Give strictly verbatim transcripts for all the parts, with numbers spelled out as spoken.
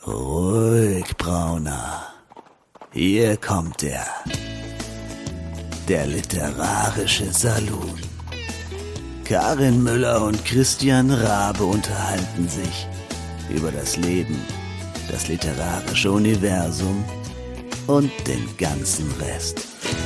Ruhig, Brauner. Hier kommt er. Der literarische Saloon. Karin Müller und Christian Rabe unterhalten sich über das Leben, das literarische Universum und den ganzen Rest.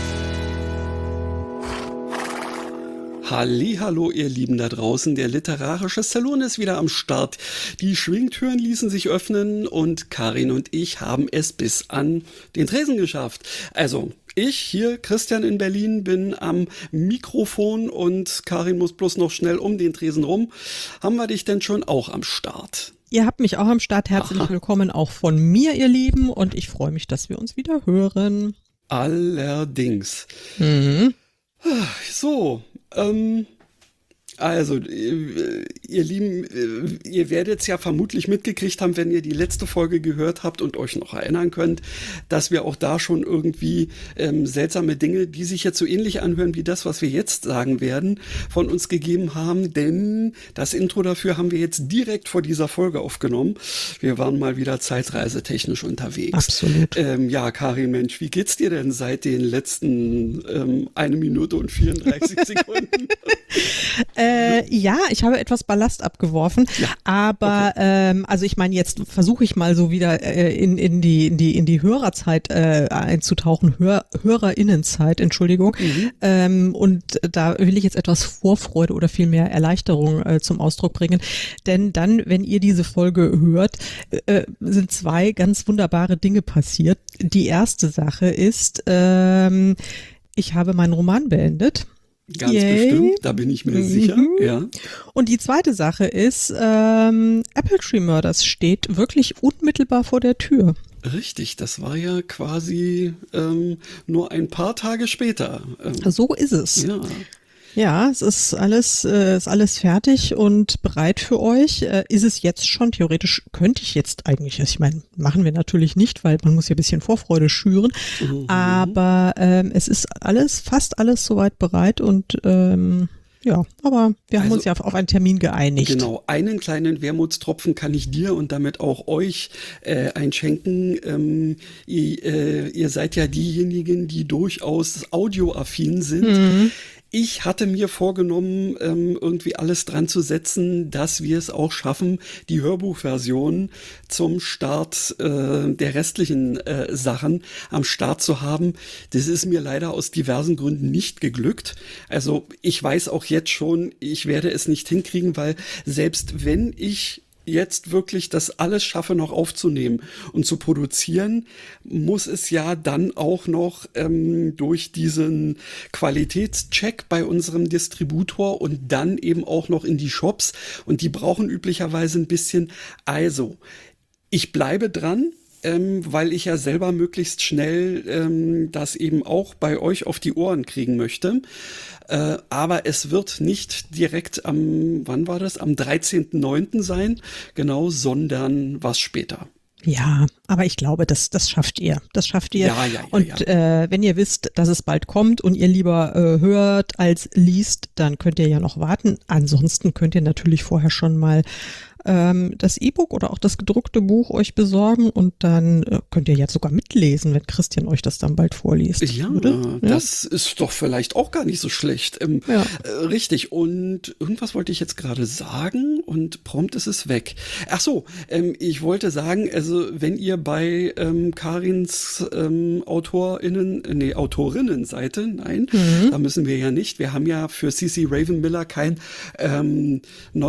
Hallihallo, ihr Lieben da draußen, der literarische Salon ist wieder am Start. Die Schwingtüren ließen sich öffnen und Karin und ich haben es bis an den Tresen geschafft. Also, ich hier, Christian in Berlin, bin am Mikrofon und Karin muss bloß noch schnell um den Tresen rum. Haben wir dich denn schon auch am Start? Ihr habt mich auch am Start. Herzlich Aha. willkommen auch von mir, ihr Lieben, und ich freue mich, dass wir uns wieder hören. Allerdings. Mhm. So, ähm, also, ihr, ihr Lieben, ihr werdet es ja vermutlich mitgekriegt haben, wenn ihr die letzte Folge gehört habt und euch noch erinnern könnt, dass wir auch da schon irgendwie ähm, seltsame Dinge, die sich jetzt so ähnlich anhören wie das, was wir jetzt sagen werden, von uns gegeben haben, denn das Intro dafür haben wir jetzt direkt vor dieser Folge aufgenommen. Wir waren mal wieder zeitreisetechnisch unterwegs. Absolut. Ähm, ja, Karin, Mensch, wie geht's dir denn seit den letzten ähm, eine Minute und vierunddreißig Sekunden? Äh, ja, ich habe etwas Ballast abgeworfen, Ja, aber okay. ähm, also ich meine, jetzt versuche ich mal so wieder äh, in, in die in die in die Hörerzeit äh, einzutauchen, Hör, Hörerinnenzeit, Entschuldigung. Mhm. Ähm, und da will ich jetzt etwas Vorfreude oder vielmehr Erleichterung äh, zum Ausdruck bringen, denn dann, wenn ihr diese Folge hört, äh, sind zwei ganz wunderbare Dinge passiert. Die erste Sache ist, ähm, ich habe meinen Roman beendet. Ganz Yay. bestimmt, da bin ich mir Mhm. sicher, ja. Und die zweite Sache ist, ähm, Apple Tree Murders steht wirklich unmittelbar vor der Tür. Richtig, das war ja quasi ähm, nur ein paar Tage später. Ähm, So ist es. ja. Ja, es ist alles, äh, ist alles fertig und bereit für euch. Äh, ist es jetzt schon? Theoretisch könnte ich jetzt eigentlich, also ich meine, machen wir natürlich nicht, weil man muss ja ein bisschen Vorfreude schüren. Mhm. Aber ähm, es ist alles, fast alles soweit bereit und ähm, ja, aber wir haben Also, uns ja auf, auf einen Termin geeinigt. Genau, einen kleinen Wermutstropfen kann ich dir und damit auch euch äh, einschenken. Ähm, ihr, äh, ihr seid ja diejenigen, die durchaus audioaffin sind. Mhm. Ich hatte mir vorgenommen, ähm, irgendwie alles dran zu setzen, dass wir es auch schaffen, die Hörbuchversion zum Start äh, der restlichen äh, Sachen am Start zu haben. Das ist mir leider aus diversen Gründen nicht geglückt. Also ich weiß auch jetzt schon, ich werde es nicht hinkriegen, weil selbst wenn ich jetzt wirklich das alles schaffe, noch aufzunehmen und zu produzieren, muss es ja dann auch noch ähm, durch diesen Qualitätscheck bei unserem Distributor und dann eben auch noch in die Shops und die brauchen üblicherweise ein bisschen. Also, ich bleibe dran. Ähm, weil ich ja selber möglichst schnell ähm, das eben auch bei euch auf die Ohren kriegen möchte. Äh, aber es wird nicht direkt am, wann war das? Am dreizehnten neunten sein, genau, sondern was später. Ja, aber ich glaube, das, das schafft ihr. Das schafft ihr. Ja, ja, ja, und ja. Äh, wenn ihr wisst, dass es bald kommt und ihr lieber äh, hört als liest, dann könnt ihr ja noch warten. Ansonsten könnt ihr natürlich vorher schon mal ähm, das E-Book oder auch das gedruckte Buch euch besorgen und dann äh, könnt ihr jetzt sogar mitlesen, wenn Christian euch das dann bald vorliest. Ja, oder? das ja? ist doch vielleicht auch gar nicht so schlecht. Ähm, Ja. äh, richtig. Und irgendwas wollte ich jetzt gerade sagen und prompt ist es weg. Ach so, ähm, ich wollte sagen, also wenn ihr bei ähm, Karins ähm, AutorInnen, äh, nee, Autorinnenseite, nein, Mhm. da müssen wir ja nicht. Wir haben ja für C C Ravenmiller kein ähm,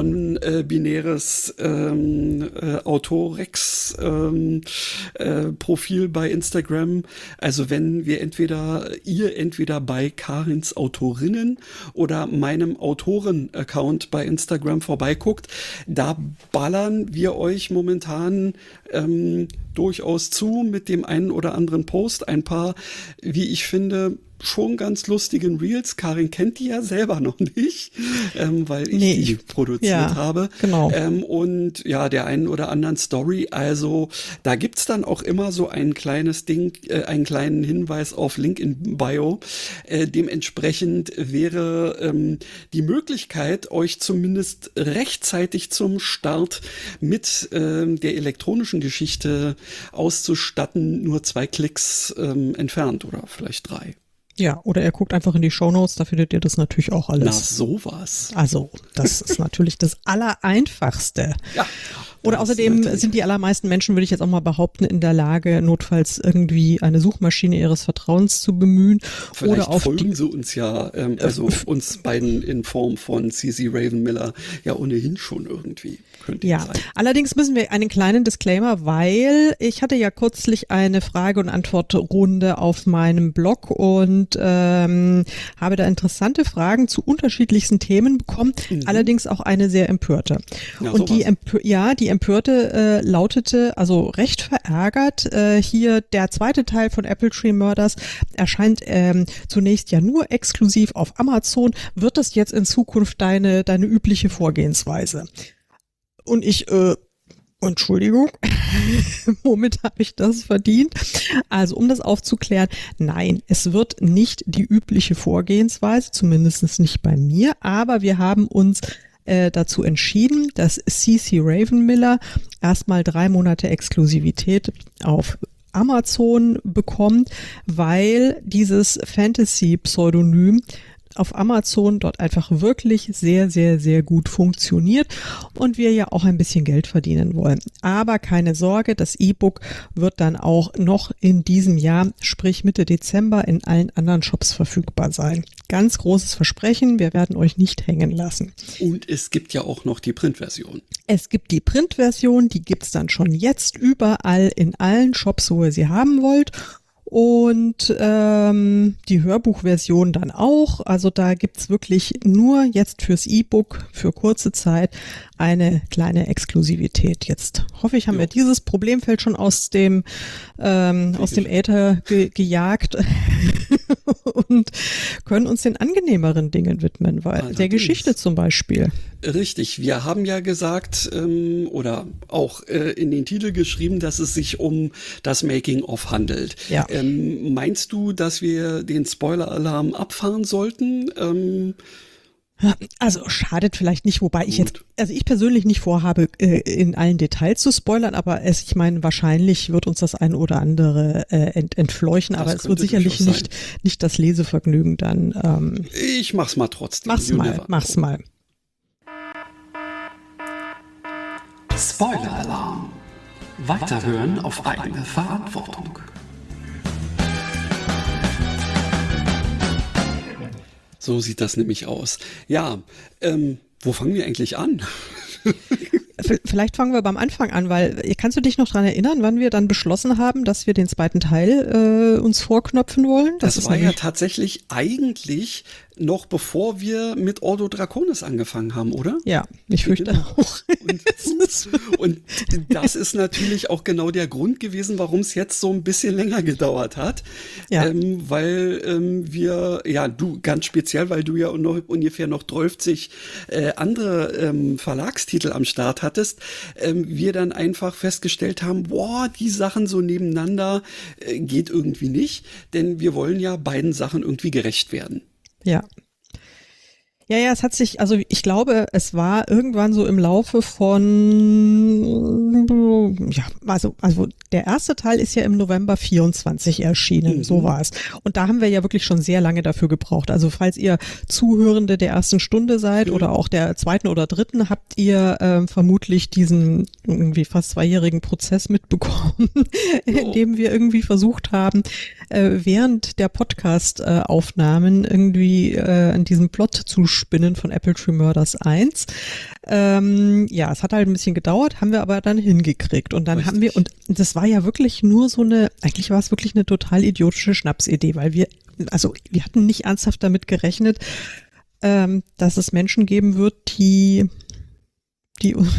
non-binäres ähm, äh, Autorex ähm, äh, Profil bei Instagram. Also wenn wir entweder, ihr entweder bei Karins Autorinnen oder meinem Autoren-Account bei Instagram vorbeiguckt, da ballern wir euch momentan ähm, durchaus zu mit dem einen oder anderen Post. Ein paar, wie ich finde, schon ganz lustigen Reels. Karin kennt die ja selber noch nicht, ähm, weil ich Nee, die ich- produziert ja, habe. genau. Ähm, und ja, der einen oder anderen Story. Also da gibt's dann auch immer so ein kleines Ding, äh, einen kleinen Hinweis auf Link in Bio. Äh, dementsprechend wäre ähm, die Möglichkeit, euch zumindest rechtzeitig zum Start mit ähm, der elektronischen Geschichte auszustatten, nur zwei Klicks ähm, entfernt oder vielleicht drei. Ja, oder ihr guckt einfach in die Shownotes, da findet ihr das natürlich auch alles. Na, sowas. Also, das ist natürlich das Allereinfachste. Ja. Oder das außerdem natürlich. sind die allermeisten Menschen, würde ich jetzt auch mal behaupten, in der Lage, notfalls irgendwie eine Suchmaschine ihres Vertrauens zu bemühen. Vielleicht oder auf folgen die, sie uns ja, ähm, also uns beiden in Form von C C Ravenmiller ja ohnehin schon irgendwie. Könnte Ja, sein. allerdings müssen wir einen kleinen Disclaimer, weil ich hatte ja kürzlich eine Frage- und Antwortrunde auf meinem Blog und ähm, habe da interessante Fragen zu unterschiedlichsten Themen bekommen, Mhm. allerdings auch eine sehr empörte. Ja, und die sowas. Empö ja, die empörte äh, lautete, also recht verärgert, äh, hier der zweite Teil von Apple Tree Murders erscheint ähm, zunächst ja nur exklusiv auf Amazon. Wird das jetzt in Zukunft deine, deine übliche Vorgehensweise? Und ich, äh, Entschuldigung, womit habe ich das verdient? Also um das aufzuklären, nein, es wird nicht die übliche Vorgehensweise, zumindest nicht bei mir, aber wir haben uns äh, dazu entschieden, dass C C Ravenmiller erstmal drei Monate Exklusivität auf Amazon bekommt, weil dieses Fantasy-Pseudonym auf Amazon dort einfach wirklich sehr, sehr, sehr gut funktioniert und wir ja auch ein bisschen Geld verdienen wollen. Aber keine Sorge, das E-Book wird dann auch noch in diesem Jahr, sprich Mitte Dezember, in allen anderen Shops verfügbar sein. Ganz großes Versprechen, wir werden euch nicht hängen lassen. Und es gibt ja auch noch die Printversion. Es gibt die Printversion, die gibt's dann schon jetzt überall in allen Shops, wo ihr sie haben wollt. Und ähm, die Hörbuchversion dann auch. Also da gibt's wirklich nur jetzt fürs E-Book für kurze Zeit eine kleine Exklusivität. Jetzt hoffe ich, haben Ja. wir dieses Problemfeld schon aus dem ähm, aus dem Äther ge gejagt und können uns den angenehmeren Dingen widmen, weil der Allerdings. Geschichte zum Beispiel. Richtig, wir haben ja gesagt ähm, oder auch äh, in den Titel geschrieben, dass es sich um das Making-of handelt. Ja. Ähm, meinst du, dass wir den Spoiler-Alarm abfahren sollten? Ähm, Also schadet vielleicht nicht, wobei ich Gut. jetzt, also ich persönlich nicht vorhabe, äh, in allen Details zu spoilern, aber es, ich meine, wahrscheinlich wird uns das ein oder andere äh, ent, entfleuchen, Das aber es wird könnte sicherlich durchaus nicht, nicht das Lesevergnügen dann. Ähm, ich mach's mal trotzdem. mach's You mal, never mach's know. mal. Spoiler-Alarm. Weiterhören auf eigene Verantwortung. So sieht das nämlich aus. Ja, ähm, wo fangen wir eigentlich an? V- Vielleicht fangen wir beim Anfang an, weil äh, kannst du dich noch dran erinnern, wann wir dann beschlossen haben, dass wir den zweiten Teil äh, uns vorknöpfen wollen? Das, ist war ja nämlich- tatsächlich eigentlich noch bevor wir mit Ordo Draconis angefangen haben, oder? Ja, ich fürchte Genau. auch. Und, und das ist natürlich auch genau der Grund gewesen, warum es jetzt so ein bisschen länger gedauert hat. Ja. Ähm, weil ähm, wir, ja, du ganz speziell, weil du ja noch ungefähr noch dreißig äh, andere ähm, Verlagstitel am Start hattest, ähm, wir dann einfach festgestellt haben, boah, die Sachen so nebeneinander äh, geht irgendwie nicht, denn wir wollen ja beiden Sachen irgendwie gerecht werden. Ja. Ja, ja, es hat sich, also ich glaube, es war irgendwann so im Laufe von, ja, also, also der erste Teil ist ja im November vierundzwanzig erschienen, Mhm. so war es. Und da haben wir ja wirklich schon sehr lange dafür gebraucht. Also falls ihr Zuhörende der ersten Stunde seid Mhm. oder auch der zweiten oder dritten, habt ihr ähm, vermutlich diesen irgendwie fast zweijährigen Prozess mitbekommen, in dem wir irgendwie versucht haben, äh, während der Podcast-Aufnahmen irgendwie äh, an diesem Plot zu spinnen von Apple Tree Murders eins. Ähm, ja, es hat halt ein bisschen gedauert, haben wir aber dann hingekriegt. Und dann Richtig. haben wir, und das war ja wirklich nur so eine, eigentlich war es wirklich eine total idiotische Schnapsidee, weil wir, also wir hatten nicht ernsthaft damit gerechnet, ähm, dass es Menschen geben wird, die, die,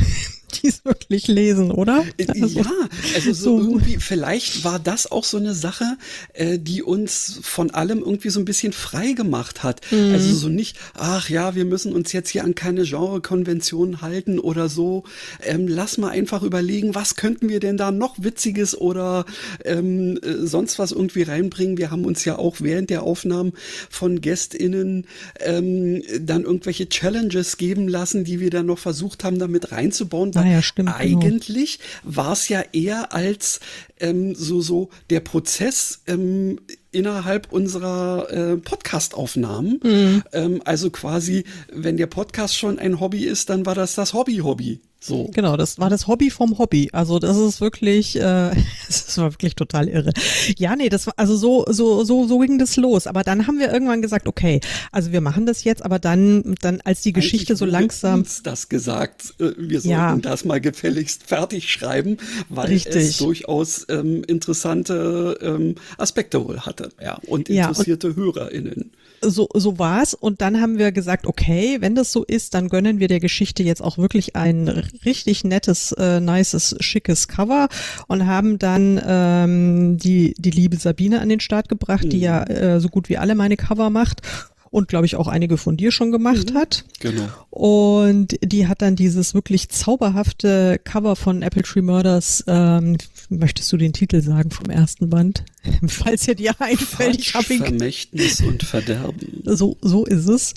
die es wirklich lesen, oder? Also, ja, also so, so irgendwie, vielleicht war das auch so eine Sache, äh, die uns von allem irgendwie so ein bisschen frei gemacht hat. Mhm. Also so nicht, ach ja, wir müssen uns jetzt hier an keine Genrekonventionen halten oder so. Ähm, lass mal einfach überlegen, was könnten wir denn da noch Witziges oder ähm, äh, sonst was irgendwie reinbringen. Wir haben uns ja auch während der Aufnahmen von GästInnen ähm, dann irgendwelche Challenges geben lassen, die wir dann noch versucht haben, damit reinzubauen. Ah ja, stimmt, eigentlich genau. war es ja eher als ähm, so, so der Prozess ähm, innerhalb unserer äh, Podcast-Aufnahmen. Mhm. Ähm, also quasi, wenn der Podcast schon ein Hobby ist, dann war das das Hobby-Hobby. So. Genau, das war das Hobby vom Hobby. Also das ist wirklich, äh, das war wirklich total irre. Ja, nee, das war also so so so so ging das los. Aber dann haben wir irgendwann gesagt, okay, also wir machen das jetzt, aber dann dann als die Geschichte Eigentlich so langsam uns das gesagt, äh, wir sollten ja. das mal gefälligst fertig schreiben, weil Richtig. es durchaus ähm, interessante ähm, Aspekte wohl hatte, ja, und interessierte ja, und HörerInnen. So, so war's. Und dann haben wir gesagt, okay, wenn das so ist, dann gönnen wir der Geschichte jetzt auch wirklich ein richtig nettes, äh, nices, schickes Cover und haben dann ähm, die, die liebe Sabine an den Start gebracht, mhm. die ja äh, so gut wie alle meine Cover macht. Und glaube ich auch einige von dir schon gemacht mhm. hat. Genau. Und die hat dann dieses wirklich zauberhafte Cover von Apple Tree Murders, ähm, möchtest du den Titel sagen vom ersten Band? Falls dir dir einfällt. Ich hab ihn Vermächtnis und Verderben. So, so ist es.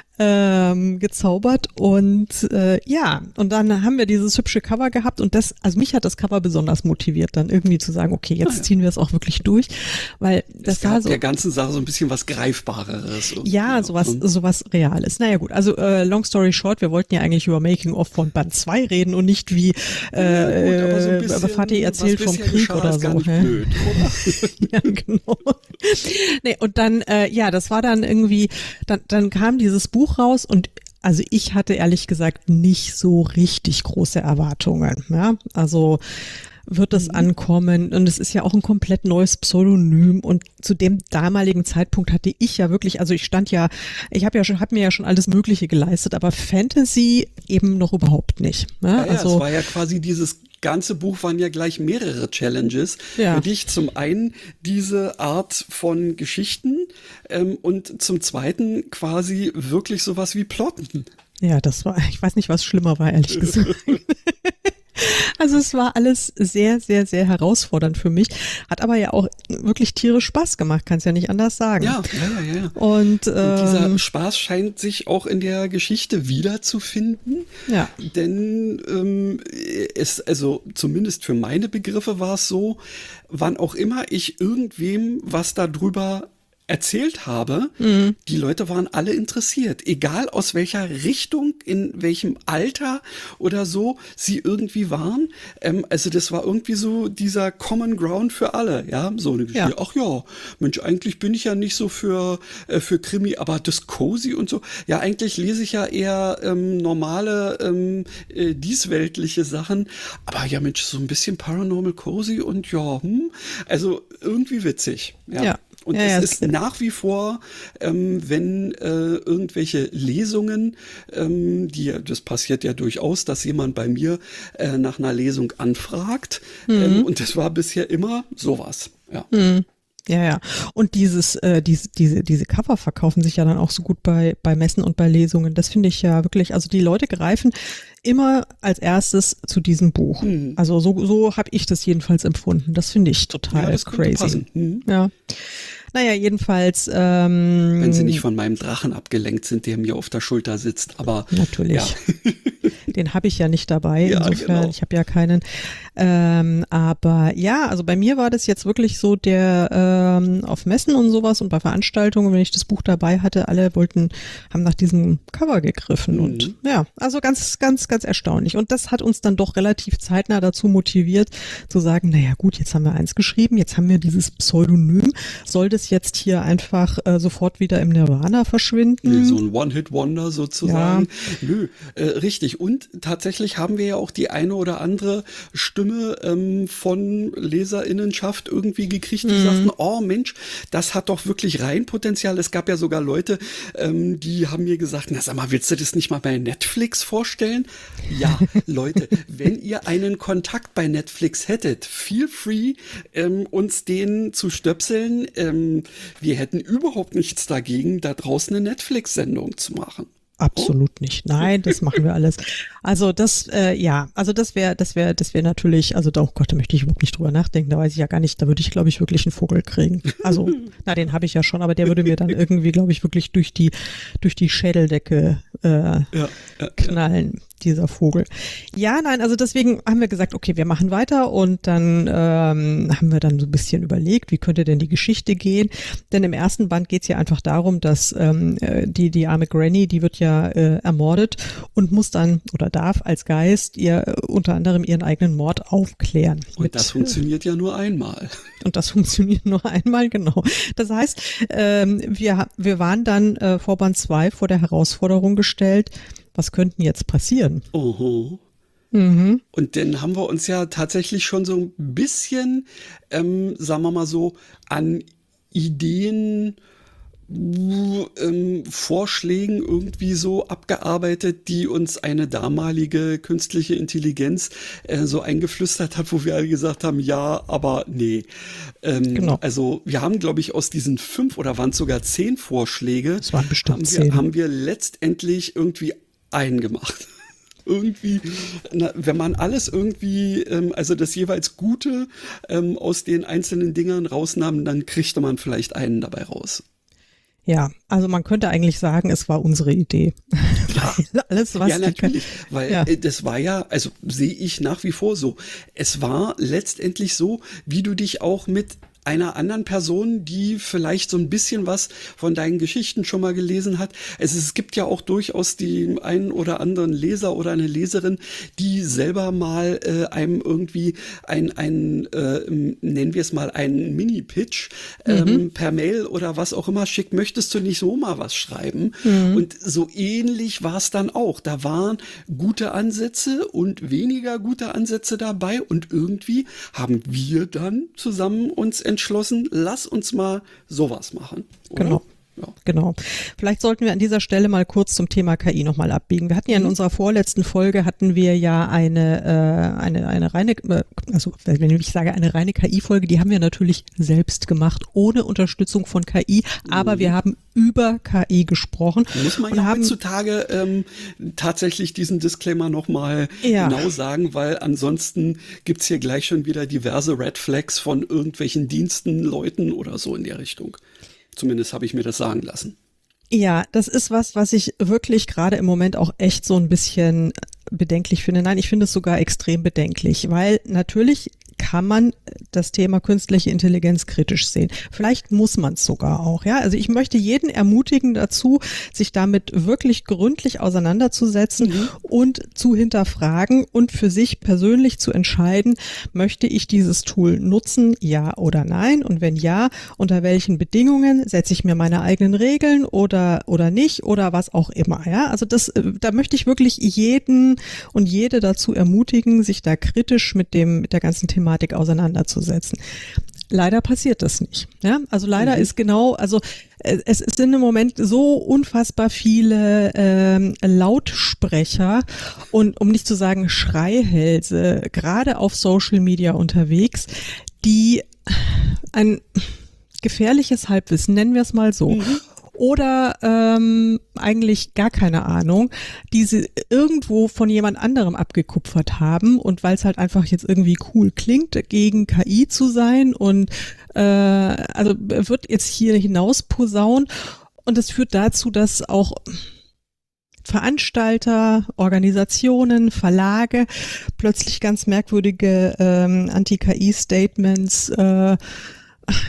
Ähm, gezaubert und äh, ja, und dann haben wir dieses hübsche Cover gehabt und das, also mich hat das Cover besonders motiviert, dann irgendwie zu sagen, okay, jetzt ah, ja. ziehen wir es auch wirklich durch, weil das es gab war so der ganzen Sache so ein bisschen was Greifbareres. Ja, sowas, sowas Reales. Naja gut, also äh, long story short, wir wollten ja eigentlich über Making-of von Band zwei reden und nicht wie äh, ja, gut, so bisschen, Vati erzählt vom Krieg geschah, oder so. Gar nicht blöd, oder? Ja, genau. Nee, und dann, äh, ja, das war dann irgendwie, dann, dann kam dieses Buch raus und also ich hatte ehrlich gesagt nicht so richtig große Erwartungen. Ja? Also wird es ankommen und es ist ja auch ein komplett neues Pseudonym und zu dem damaligen Zeitpunkt hatte ich ja wirklich, also ich stand ja, ich habe ja schon, habe mir ja schon alles Mögliche geleistet, aber Fantasy eben noch überhaupt nicht. Ne? Ja, ja, also es war ja quasi dieses ganze Buch waren ja gleich mehrere Challenges ja. für dich. Zum einen diese Art von Geschichten ähm, und zum zweiten quasi wirklich sowas wie Plotten. Ja, das war, ich weiß nicht, was schlimmer war, ehrlich gesagt. Also es war alles sehr, sehr, sehr herausfordernd für mich. Hat aber ja auch wirklich tierisch Spaß gemacht, kann es ja nicht anders sagen. Ja, ja, ja. ja. Und, ähm, Und dieser Spaß scheint sich auch in der Geschichte wiederzufinden. Ja. Denn ähm, es, also zumindest für meine Begriffe war es so, wann auch immer ich irgendwem was darüber erzählt habe, mhm. die Leute waren alle interessiert, egal aus welcher Richtung, in welchem Alter oder so sie irgendwie waren. Ähm, also das war irgendwie so dieser Common Ground für alle, ja, so eine Geschichte. Ja. Ach ja, Mensch, eigentlich bin ich ja nicht so für äh, für Krimi, aber das Cozy und so. Ja, eigentlich lese ich ja eher ähm, normale ähm, äh, diesweltliche Sachen, aber ja, Mensch, so ein bisschen Paranormal Cozy und ja, hm, also irgendwie witzig, ja. ja. Und ja, es ja, ist nach wie vor, ähm, wenn äh, irgendwelche Lesungen, ähm, die, das passiert ja durchaus, dass jemand bei mir äh, nach einer Lesung anfragt. Mhm. Ähm, und das war bisher immer sowas. Ja. Mhm. Ja, ja. Und dieses, äh, diese, diese, diese Cover verkaufen sich ja dann auch so gut bei, bei Messen und bei Lesungen. Das finde ich ja wirklich, also die Leute greifen immer als erstes zu diesem Buch. Mhm. Also so, so habe ich das jedenfalls empfunden. Das finde ich total ja, das crazy. Mhm. Ja. Naja, jedenfalls. Ähm, Wenn sie nicht von meinem Drachen abgelenkt sind, der mir auf der Schulter sitzt, aber. Natürlich. Ja. Den habe ich ja nicht dabei, ja, insofern, genau. ich habe ja keinen. Ähm, aber ja, also bei mir war das jetzt wirklich so, der ähm, auf Messen und sowas und bei Veranstaltungen, wenn ich das Buch dabei hatte, alle wollten, haben nach diesem Cover gegriffen mhm. und ja, also ganz, ganz, ganz erstaunlich. Und das hat uns dann doch relativ zeitnah dazu motiviert, zu sagen, naja gut, jetzt haben wir eins geschrieben, jetzt haben wir dieses Pseudonym, soll das alles jetzt hier einfach äh, sofort wieder im Nirvana verschwinden. Nee, so ein One-Hit-Wonder sozusagen. Ja. Nö, äh, richtig. Und tatsächlich haben wir ja auch die eine oder andere Stimme ähm, von LeserInnenschaft irgendwie gekriegt, die mhm. sagten, oh Mensch, das hat doch wirklich Reihenpotenzial. Es gab ja sogar Leute, ähm, die haben mir gesagt, na sag mal, willst du das nicht mal bei Netflix vorstellen? Ja, Leute, wenn ihr einen Kontakt bei Netflix hättet, feel free, ähm, uns den zu stöpseln. Ähm, wir hätten überhaupt nichts dagegen, da draußen eine Netflix-Sendung zu machen. Absolut oh. nicht. Nein, das machen wir alles. Also das, äh, ja, also das wäre, das wäre, das wäre natürlich, also da, oh Gott, da möchte ich überhaupt nicht drüber nachdenken, da weiß ich ja gar nicht, da würde ich, glaube ich, wirklich einen Vogel kriegen. Also, na, den habe ich ja schon, aber der würde mir dann irgendwie, glaube ich, wirklich durch die, durch die Schädeldecke äh, ja, ja, knallen. Ja. Dieser Vogel. Ja, nein, also deswegen haben wir gesagt, okay, wir machen weiter und dann ähm, haben wir dann so ein bisschen überlegt, wie könnte denn die Geschichte gehen? Denn im ersten Band geht es ja einfach darum, dass ähm, die, die arme Granny, die wird ja äh, ermordet und muss dann oder darf als Geist ihr äh, unter anderem ihren eigenen Mord aufklären. Und mit, das funktioniert ja nur einmal. Und das funktioniert nur einmal, genau. Das heißt, ähm, wir, wir waren dann äh, vor Band zwei vor der Herausforderung gestellt, was könnten jetzt passieren? Oho. Mhm. Und dann haben wir uns ja tatsächlich schon so ein bisschen, ähm, sagen wir mal so, an Ideen, ähm, Vorschlägen irgendwie so abgearbeitet, die uns eine damalige künstliche Intelligenz äh, so eingeflüstert hat, wo wir alle gesagt haben, ja, aber nee. Ähm, genau. Also wir haben, glaube ich, aus diesen fünf oder waren es sogar zehn Vorschläge, das waren bestimmt haben, zehn. Wir, haben wir letztendlich irgendwie einen gemacht. Irgendwie, na, wenn man alles irgendwie, ähm, also das jeweils Gute ähm, aus den einzelnen Dingern rausnahm, dann kriegte man vielleicht einen dabei raus. Ja, also man könnte eigentlich sagen, es war unsere Idee. Ja, alles, was ja natürlich, weil ja. das war ja, also sehe ich nach wie vor so. Es war letztendlich so, wie du dich auch mit einer anderen Person, die vielleicht so ein bisschen was von deinen Geschichten schon mal gelesen hat. Also es gibt ja auch durchaus die einen oder anderen Leser oder eine Leserin, die selber mal äh, einem irgendwie ein, ein äh, nennen wir es mal, einen Mini-Pitch ähm, mhm. per Mail oder was auch immer schickt. Möchtest du nicht so mal was schreiben? Mhm. Und so ähnlich war es dann auch. Da waren gute Ansätze und weniger gute Ansätze dabei und irgendwie haben wir dann zusammen uns entschlossen, lass uns mal sowas machen. Oder? Genau. Ja. Genau. Vielleicht sollten wir an dieser Stelle mal kurz zum Thema K I nochmal abbiegen. Wir hatten ja in mhm. unserer vorletzten Folge hatten wir ja eine, äh, eine, eine reine, äh, also wenn ich sage eine reine K I-Folge, die haben wir natürlich selbst gemacht, ohne Unterstützung von K I, aber mhm. wir haben über K I gesprochen. Muss man ja haben, heutzutage ähm, tatsächlich diesen Disclaimer nochmal ja. genau sagen, weil ansonsten gibt's hier gleich schon wieder diverse Red Flags von irgendwelchen Diensten, Leuten oder so in der Richtung. Zumindest habe ich mir das sagen lassen. Ja, das ist was, was ich wirklich gerade im Moment auch echt so ein bisschen bedenklich finde. Nein, ich finde es sogar extrem bedenklich, weil natürlich kann man das Thema künstliche Intelligenz kritisch sehen. Vielleicht muss man es sogar auch, ja. Also ich möchte jeden ermutigen dazu, sich damit wirklich gründlich auseinanderzusetzen mhm. und zu hinterfragen und für sich persönlich zu entscheiden, möchte ich dieses Tool nutzen, ja oder nein? Und wenn ja, unter welchen Bedingungen setze ich mir meine eigenen Regeln oder, oder nicht oder was auch immer, ja. Also das, da möchte ich wirklich jeden und jede dazu ermutigen, sich da kritisch mit dem, mit der ganzen Thematik auseinanderzusetzen. Leider passiert das nicht. Ja? Also leider mhm. ist genau, also es sind im Moment so unfassbar viele ähm, Lautsprecher und um nicht zu sagen Schreihälse, gerade auf Social Media unterwegs, die ein gefährliches Halbwissen, nennen wir es mal so, mhm. oder ähm, eigentlich gar keine Ahnung, die sie irgendwo von jemand anderem abgekupfert haben und weil es halt einfach jetzt irgendwie cool klingt, gegen K I zu sein und äh, also wird jetzt hier hinaus posaunen und das führt dazu, dass auch Veranstalter, Organisationen, Verlage plötzlich ganz merkwürdige ähm, Anti-K I-Statements äh,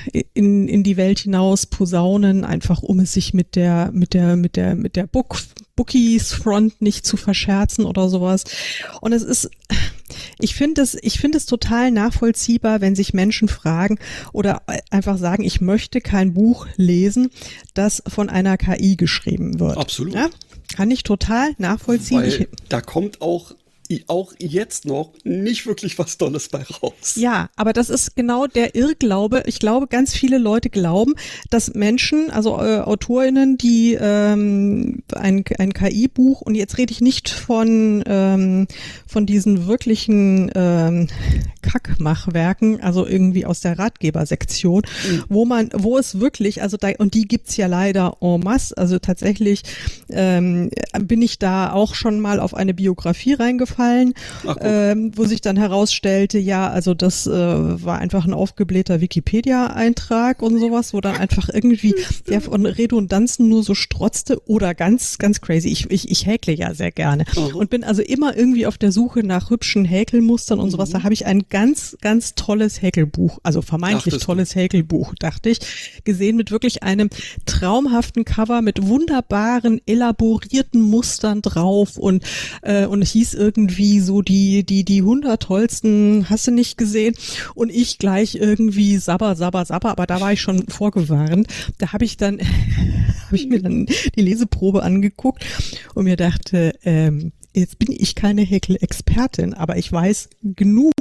in in die Welt hinaus posaunen, einfach um es sich mit der mit der mit der mit der Book Bookies Front nicht zu verscherzen oder sowas. Und es ist, ich finde es, ich finde es total nachvollziehbar, wenn sich Menschen fragen oder einfach sagen, ich möchte kein Buch lesen, das von einer K I geschrieben wird. Absolut. Ja? Kann ich total nachvollziehen. Weil Ich, da kommt auch auch jetzt noch nicht wirklich was Tolles bei raus. Ja, aber das ist genau der Irrglaube. Ich glaube, ganz viele Leute glauben, dass Menschen, also äh, AutorInnen, die ähm, ein, ein K I-Buch, und jetzt rede ich nicht von ähm, von diesen wirklichen ähm, Kackmachwerken, also irgendwie aus der Ratgebersektion, mhm. wo man, wo es wirklich, also da, und die gibt's ja leider en masse, also tatsächlich ähm, bin ich da auch schon mal auf eine Biografie reingefallen, Ach, ähm, wo sich dann herausstellte, ja, also das äh, war einfach ein aufgeblähter Wikipedia-Eintrag und sowas, wo dann einfach irgendwie der von Redundanzen nur so strotzte oder ganz, ganz crazy. Ich, ich, ich häkle ja sehr gerne uh-huh. und bin also immer irgendwie auf der Suche nach hübschen Häkelmustern und sowas. Uh-huh. Da habe ich ein ganz, ganz tolles Häkelbuch, also vermeintlich Ach, tolles Häkelbuch, dachte ich, gesehen mit wirklich einem traumhaften Cover mit wunderbaren, elaborierten Mustern drauf und, äh, und es hieß irgendwie wie so die, die, die hundert tollsten, hast du nicht gesehen? Und ich gleich irgendwie sabber, sabber, sabber, aber da war ich schon vorgewarnt. Da habe ich dann, habe ich mir dann die Leseprobe angeguckt und mir dachte, ähm, jetzt bin ich keine Häkel-Expertin, aber ich weiß genug,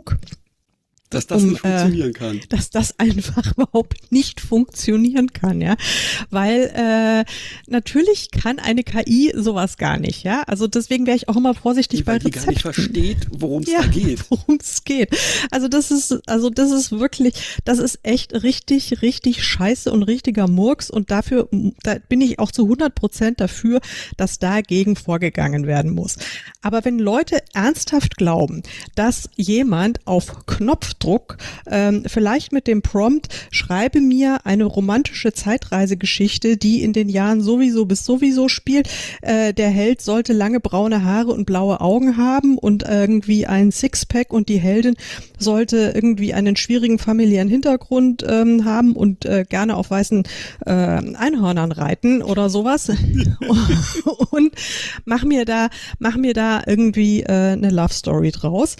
dass das um, nicht funktionieren kann. Äh, dass das einfach überhaupt nicht funktionieren kann, ja. Weil äh, natürlich kann eine K I sowas gar nicht, ja. Also deswegen wäre ich auch immer vorsichtig Weil bei Rezepten. Die gar nicht versteht, worum es ja, da geht. Worum es geht. Also das ist, also das ist wirklich, das ist echt richtig, richtig scheiße und richtiger Murks und dafür, da bin ich auch zu hundert Prozent dafür, dass dagegen vorgegangen werden muss. Aber wenn Leute ernsthaft glauben, dass jemand auf Knopfdruck ähm, vielleicht mit dem Prompt, schreibe mir eine romantische Zeitreisegeschichte, die in den Jahren sowieso bis sowieso spielt. Äh, der Held sollte lange braune Haare und blaue Augen haben und irgendwie ein Sixpack und die Heldin sollte irgendwie einen schwierigen familiären Hintergrund ähm, haben und äh, gerne auf weißen äh, Einhörnern reiten oder sowas. Und mach mir da, mach mir da irgendwie äh, eine Love Story draus.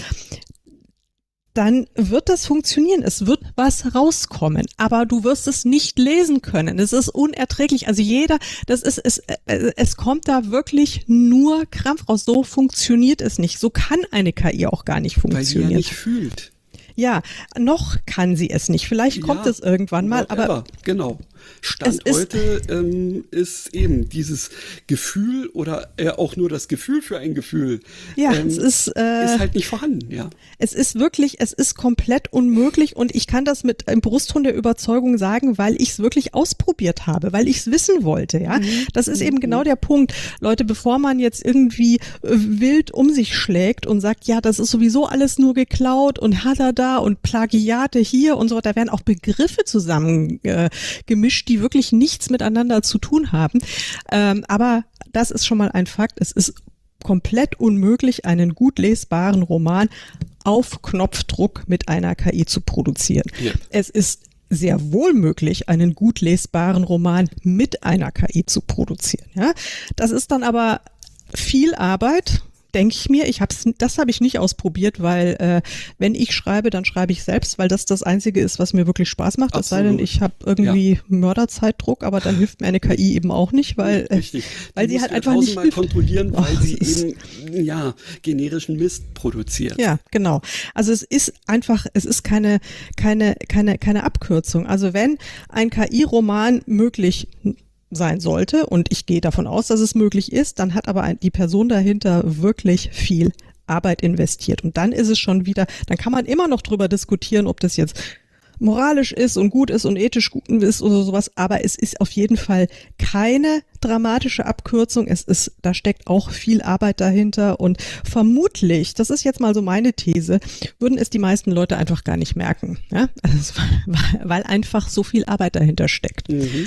Dann wird das funktionieren. Es wird was rauskommen, aber du wirst es nicht lesen können. Es ist unerträglich. Also jeder, das ist, es, es kommt da wirklich nur Krampf raus. So funktioniert es nicht. So kann eine K I auch gar nicht funktionieren. Weil sie ja nicht fühlt. Ja, noch kann sie es nicht. Vielleicht kommt ja, es irgendwann mal, whatever. aber genau. Stand heute ähm, ist eben dieses Gefühl oder äh, auch nur das Gefühl für ein Gefühl ja, ähm, es ist, äh, ist halt nicht vorhanden. Ja. Es ist wirklich, es ist komplett unmöglich und ich kann das mit einem Brustton der Überzeugung sagen, weil ich es wirklich ausprobiert habe, weil ich es wissen wollte. Ja, mhm. Das ist eben genau der Punkt. Leute, bevor man jetzt irgendwie äh, wild um sich schlägt und sagt, ja, das ist sowieso alles nur geklaut und Hadada und Plagiate hier und so, da werden auch Begriffe zusammen äh, gemischt, die wirklich nichts miteinander zu tun haben. Ähm, aber das ist schon mal ein Fakt. Es ist komplett unmöglich, einen gut lesbaren Roman auf Knopfdruck mit einer K I zu produzieren. Ja. Es ist sehr wohl möglich, einen gut lesbaren Roman mit einer K I zu produzieren. Ja? Das ist dann aber viel Arbeit, denke ich mir. Ich hab's, das habe ich nicht ausprobiert, weil äh, wenn ich schreibe, dann schreibe ich selbst, weil das das Einzige ist, was mir wirklich Spaß macht. Es sei denn, ich habe irgendwie ja. Mörderzeitdruck, aber dann hilft mir eine K I eben auch nicht, weil, äh, weil sie halt einfach nicht hilft. kontrollieren, weil oh, sie eben ja generischen Mist produziert. Ja, genau. Also es ist einfach, es ist keine keine keine keine Abkürzung. Also wenn ein K I-Roman möglich sein sollte, und ich gehe davon aus, dass es möglich ist, dann hat aber die Person dahinter wirklich viel Arbeit investiert. Und dann ist es schon wieder, dann kann man immer noch drüber diskutieren, ob das jetzt moralisch ist und gut ist und ethisch gut ist oder sowas, aber es ist auf jeden Fall keine dramatische Abkürzung. Es ist, da steckt auch viel Arbeit dahinter und vermutlich, das ist jetzt mal so meine These, würden es die meisten Leute einfach gar nicht merken, ja? Also, weil, weil einfach so viel Arbeit dahinter steckt. Mhm.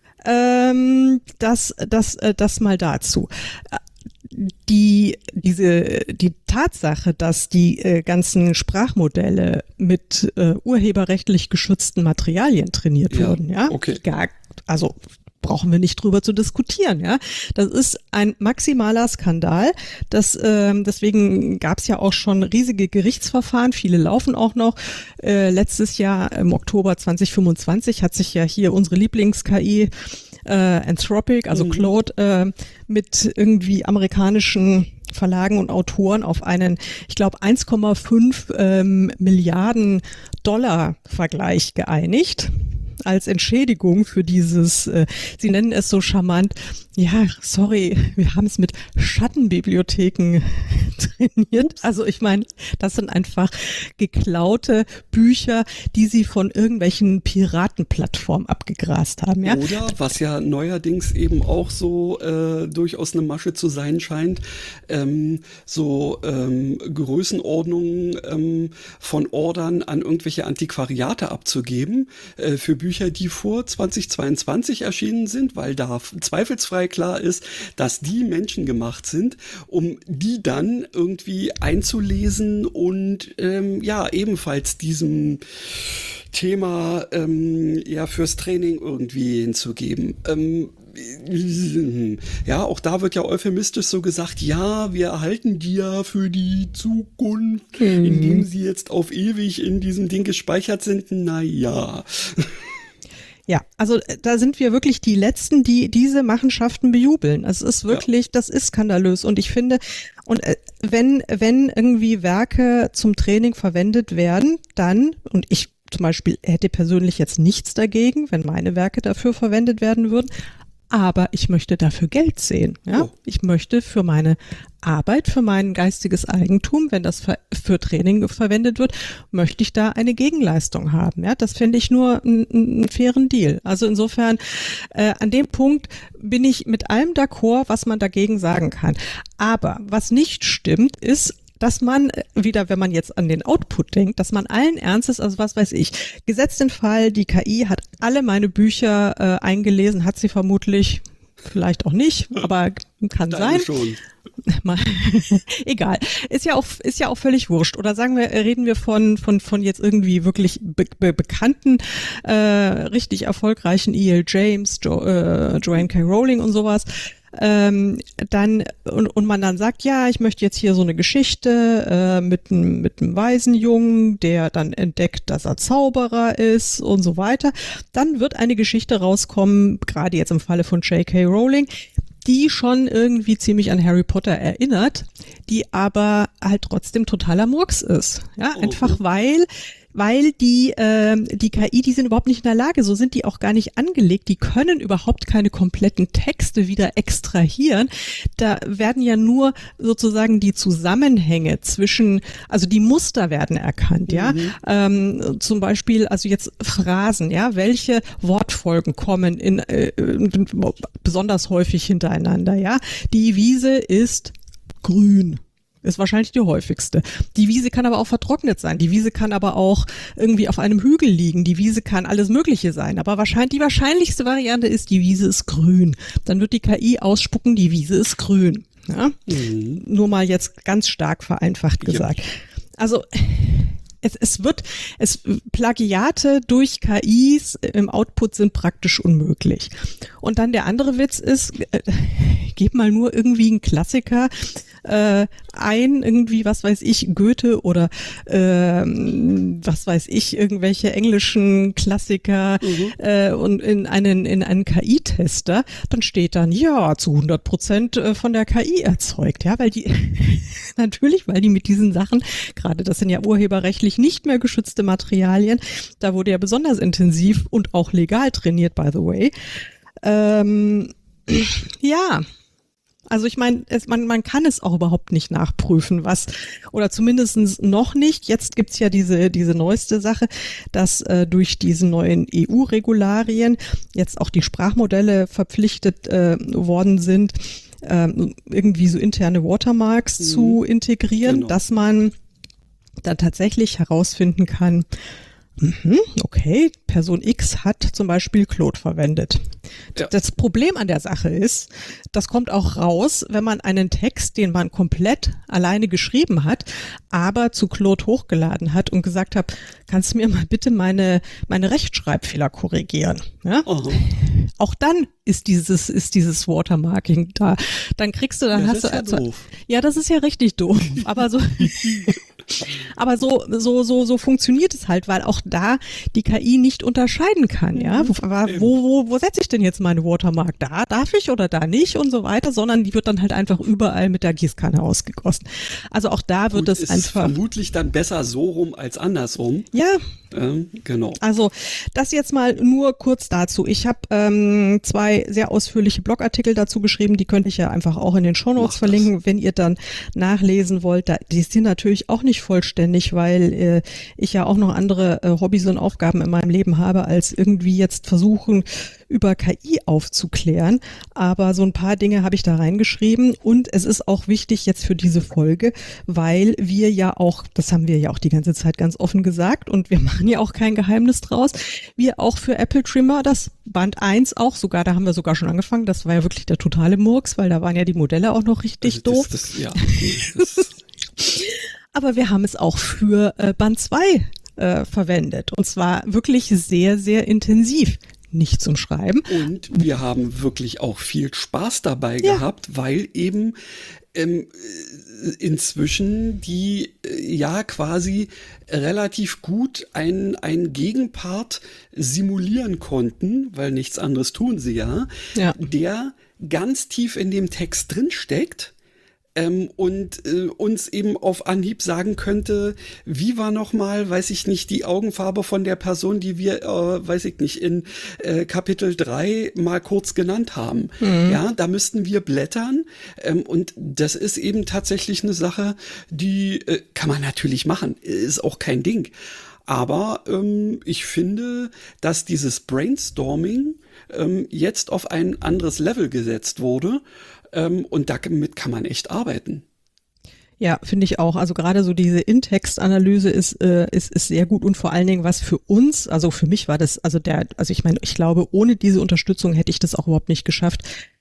Ähm, das, das, das mal dazu. Die, diese, die Tatsache, dass die äh, ganzen Sprachmodelle mit äh, urheberrechtlich geschützten Materialien trainiert ja, wurden, ja, okay. gar, also brauchen wir nicht drüber zu diskutieren, ja. Das ist ein maximaler Skandal. Das, ähm, deswegen gab es ja auch schon riesige Gerichtsverfahren. Viele laufen auch noch. Äh, letztes Jahr im Oktober zwanzig fünfundzwanzig hat sich ja hier unsere Lieblings-K I äh, Anthropic, also mhm. Claude, äh, mit irgendwie amerikanischen Verlagen und Autoren auf einen, ich glaube, eins Komma fünf ähm, Milliarden Dollar Vergleich geeinigt als Entschädigung für dieses, äh, sie nennen es so charmant, ja, sorry, wir haben es mit Schattenbibliotheken trainiert. Also ich meine, das sind einfach geklaute Bücher, die sie von irgendwelchen Piratenplattformen abgegrast haben. Ja? Oder, was ja neuerdings eben auch so äh, durchaus eine Masche zu sein scheint, ähm, so ähm, Größenordnungen ähm, von Ordern an irgendwelche Antiquariate abzugeben äh, für Bücher, die vor zweitausendzweiundzwanzig erschienen sind, weil da zweifelsfrei klar ist, dass die Menschen gemacht sind, um die dann irgendwie einzulesen und ähm, ja, ebenfalls diesem Thema ähm, ja fürs Training irgendwie hinzugeben. Ähm, ja, auch da wird ja euphemistisch so gesagt, ja, wir erhalten die ja für die Zukunft, mhm. indem sie jetzt auf ewig in diesem Ding gespeichert sind. Naja. Ja, also da sind wir wirklich die Letzten, die diese Machenschaften bejubeln. Es ist wirklich, ja. das ist skandalös. Und ich finde, und wenn, wenn irgendwie Werke zum Training verwendet werden, dann, und ich zum Beispiel hätte persönlich jetzt nichts dagegen, wenn meine Werke dafür verwendet werden würden, aber ich möchte dafür Geld sehen. Ja? Oh. Ich möchte für meine Arbeit, für mein geistiges Eigentum, wenn das für, für Training verwendet wird, möchte ich da eine Gegenleistung haben. Ja? Das finde ich nur einen fairen Deal. Also insofern, äh, an dem Punkt bin ich mit allem d'accord, was man dagegen sagen kann. Aber was nicht stimmt, ist, dass man wieder, wenn man jetzt an den Output denkt, dass man allen Ernstes, also was weiß ich, gesetzt den Fall, die K I hat alle meine Bücher äh, eingelesen, hat sie vermutlich, vielleicht auch nicht, aber kann Deine sein. Schon. Egal, ist ja auch ist ja auch völlig wurscht. Oder sagen wir, reden wir von von von jetzt irgendwie wirklich be be bekannten, äh, richtig erfolgreichen E L James, jo äh, Joanne K. Rowling und sowas. Ähm, dann und, und man dann sagt, ja, ich möchte jetzt hier so eine Geschichte äh, mit einem mit einem Waisenjungen, der dann entdeckt, dass er Zauberer ist und so weiter. Dann wird eine Geschichte rauskommen, gerade jetzt im Falle von J K. Rowling, die schon irgendwie ziemlich an Harry Potter erinnert, die aber halt trotzdem totaler Murks ist. Ja, oh. einfach weil weil die ähm, die K I, die sind überhaupt nicht in der Lage, so sind die auch gar nicht angelegt, die können überhaupt keine kompletten Texte wieder extrahieren. Da werden ja nur sozusagen die Zusammenhänge zwischen, also die Muster werden erkannt, ja. Mhm. Ähm, zum Beispiel, also jetzt Phrasen, ja, welche Wortfolgen kommen in, äh, besonders häufig hintereinander, ja. Die Wiese ist grün. Ist wahrscheinlich die häufigste. Die Wiese kann aber auch vertrocknet sein. Die Wiese kann aber auch irgendwie auf einem Hügel liegen. Die Wiese kann alles Mögliche sein. Aber wahrscheinlich, die wahrscheinlichste Variante ist, die Wiese ist grün. Dann wird die K I ausspucken, die Wiese ist grün. Ja? Mhm. Nur mal jetzt ganz stark vereinfacht gesagt. Ja. Also, Es, es wird, es, Plagiate durch K Is im Output sind praktisch unmöglich. Und dann der andere Witz ist, äh, gib mal nur irgendwie einen Klassiker äh, ein, irgendwie, was weiß ich, Goethe oder äh, was weiß ich, irgendwelche englischen Klassiker mhm. äh, und in einen, in einen K I-Tester, dann steht dann, ja, zu hundert Prozent von der K I erzeugt, ja, weil die, natürlich, weil die mit diesen Sachen, gerade das sind ja urheberrechtlich nicht mehr geschützte Materialien, da wurde ja besonders intensiv und auch legal trainiert, by the way. Ähm, ja, also ich meine, man, man kann es auch überhaupt nicht nachprüfen, was, oder zumindest noch nicht. Jetzt gibt's ja diese diese neueste Sache, dass äh, durch diese neuen E U-Regularien jetzt auch die Sprachmodelle verpflichtet äh, worden sind, äh, irgendwie so interne Watermarks mhm. zu integrieren, genau. dass man dann tatsächlich herausfinden kann, mhm, okay, Person X hat zum Beispiel Claude verwendet. Ja. Das Problem an der Sache ist, das kommt auch raus, wenn man einen Text, den man komplett alleine geschrieben hat, aber zu Claude hochgeladen hat und gesagt hat, kannst du mir mal bitte meine meine Rechtschreibfehler korrigieren? Ja? Uh-huh. auch dann ist dieses, ist dieses Watermarking da. Dann kriegst du, dann Ja, hast das du, ist ja doof. ja, das ist ja richtig doof. Aber so, aber so, so, so, so funktioniert es halt, weil auch da die K I nicht unterscheiden kann, ja. Wo, wo, wo, wo setze ich denn jetzt meine Watermark? Da darf ich oder da nicht und so weiter, sondern die wird dann halt einfach überall mit der Gießkanne ausgegossen. Also auch da wird Gut, es ist einfach. vermutlich dann besser so rum als andersrum. Ja, Ähm, genau. also das jetzt mal nur kurz dazu. Ich habe ähm, zwei sehr ausführliche Blogartikel dazu geschrieben, die könnte ich ja einfach auch in den Shownotes Mach verlinken, das. Wenn ihr dann nachlesen wollt. Da, die sind natürlich auch nicht vollständig, weil äh, ich ja auch noch andere äh, Hobbys und Aufgaben in meinem Leben habe, als irgendwie jetzt versuchen, über K I aufzuklären. Aber so ein paar Dinge habe ich da reingeschrieben und es ist auch wichtig jetzt für diese Folge, weil wir ja auch, das haben wir ja auch die ganze Zeit ganz offen gesagt und wir machen ja auch kein Geheimnis draus, wir auch für Apple Trimmer das Band eins auch sogar, da haben wir sogar schon angefangen, das war ja wirklich der totale Murks, weil da waren ja die Modelle auch noch richtig Also doof. das, das, ja, das, Aber wir haben es auch für äh, Band zwei äh, verwendet und zwar wirklich sehr, sehr intensiv. Nicht zum Schreiben. und wir haben wirklich auch viel Spaß dabei Ja. gehabt, weil eben ähm, inzwischen die äh, ja quasi relativ gut ein, ein Gegenpart simulieren konnten, weil nichts anderes tun sie ja, Ja. der ganz tief in dem Text drin steckt. Ähm, und äh, uns eben auf Anhieb sagen könnte, wie war nochmal, weiß ich nicht, die Augenfarbe von der Person, die wir, äh, weiß ich nicht, in äh, Kapitel drei mal kurz genannt haben. Mhm. Ja, da müssten wir blättern ähm, und das ist eben tatsächlich eine Sache, die äh, kann man natürlich machen, ist auch kein Ding. Aber ähm, ich finde, dass dieses Brainstorming ähm, jetzt auf ein anderes Level gesetzt wurde. Ähm, und damit kann man echt arbeiten. Ja, finde ich auch. Also gerade so diese In-Text-Analyse ist, äh, ist, ist sehr gut und vor allen Dingen was für uns, also für mich war das, also der, also ich meine, ich glaube, ohne diese Unterstützung hätte ich das auch überhaupt nicht geschafft,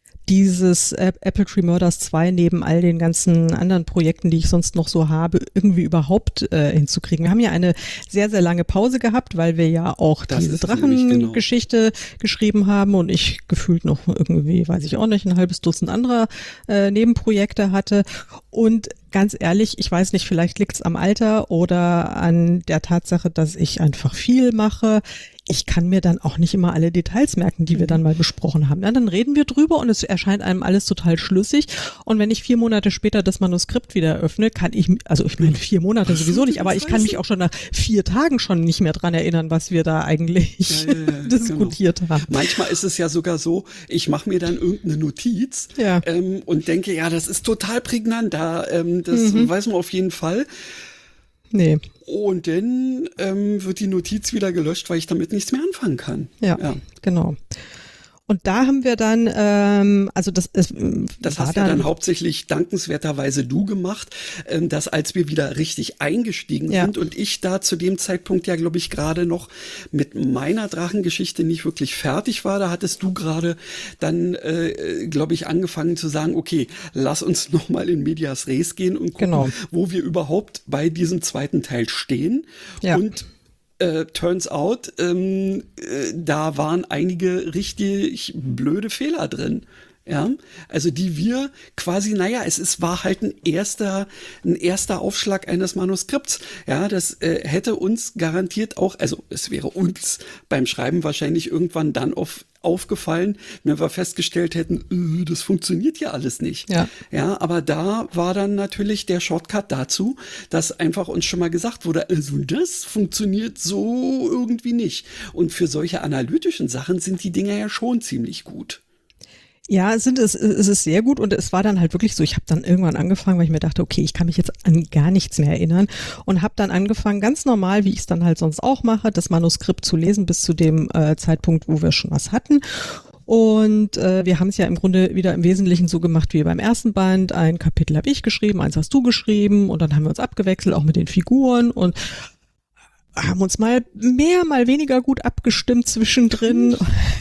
dieses äh, Apple Tree Murders zwei neben all den ganzen anderen Projekten, die ich sonst noch so habe, irgendwie überhaupt äh, hinzukriegen. Wir haben ja eine sehr, sehr lange Pause gehabt, weil wir ja auch Das diese ist nämlich genau. Drachengeschichte geschrieben haben und ich gefühlt noch irgendwie, weiß ich auch nicht, ein halbes Dutzend anderer äh, Nebenprojekte hatte. Und ganz ehrlich, ich weiß nicht, vielleicht liegt es am Alter oder an der Tatsache, dass ich einfach viel mache. Ich kann mir dann auch nicht immer alle Details merken, die wir dann mal besprochen haben. Ja, dann reden wir drüber und es erscheint einem alles total schlüssig. Und wenn ich vier Monate später das Manuskript wieder öffne, kann ich, also ich meine vier Monate sowieso nicht, aber ich kann mich auch schon nach vier Tagen schon nicht mehr dran erinnern, was wir da eigentlich Ja, ja, ja, diskutiert genau. haben. Manchmal ist es ja sogar so, ich mache mir dann irgendeine Notiz Ja. ähm, und denke, ja, das ist total prägnant, da, ähm, das Mhm. weiß man auf jeden Fall. Nee. Und dann ähm, wird die Notiz wieder gelöscht, weil ich damit nichts mehr anfangen kann. Ja, Ja. genau. Und da haben wir dann, ähm, also das ist, Das war hast ja dann hauptsächlich dankenswerterweise du gemacht, ähm, dass als wir wieder richtig eingestiegen Ja. sind und ich da zu dem Zeitpunkt ja, glaube ich, gerade noch mit meiner Drachengeschichte nicht wirklich fertig war, da hattest du gerade dann, äh, glaube ich, angefangen zu sagen, okay, lass uns noch mal in Medias Res gehen und gucken, Genau. wo wir überhaupt bei diesem zweiten Teil stehen. Ja. Und Äh, turns out, ähm, äh, da waren einige richtig blöde Fehler drin. Ja, also die wir quasi, naja, es ist, war halt ein erster, ein erster Aufschlag eines Manuskripts. Ja, das äh, hätte uns garantiert auch, also es wäre uns beim Schreiben wahrscheinlich irgendwann dann auf aufgefallen, wenn wir festgestellt hätten, äh, das funktioniert ja alles nicht. Ja. Ja, aber da war dann natürlich der Shortcut dazu, dass einfach uns schon mal gesagt wurde, also das funktioniert so irgendwie nicht. Und für solche analytischen Sachen sind die Dinger ja schon ziemlich gut. Ja, es, sind, es, es ist sehr gut und es war dann halt wirklich so, ich habe dann irgendwann angefangen, weil ich mir dachte, okay, ich kann mich jetzt an gar nichts mehr erinnern und habe dann angefangen, ganz normal, wie ich es dann halt sonst auch mache, das Manuskript zu lesen bis zu dem äh, Zeitpunkt, wo wir schon was hatten. Und äh, wir haben es ja im Grunde wieder im Wesentlichen so gemacht wie beim ersten Band. Ein Kapitel habe ich geschrieben, eins hast du geschrieben und dann haben wir uns abgewechselt, auch mit den Figuren und haben uns mal mehr, mal weniger gut abgestimmt zwischendrin.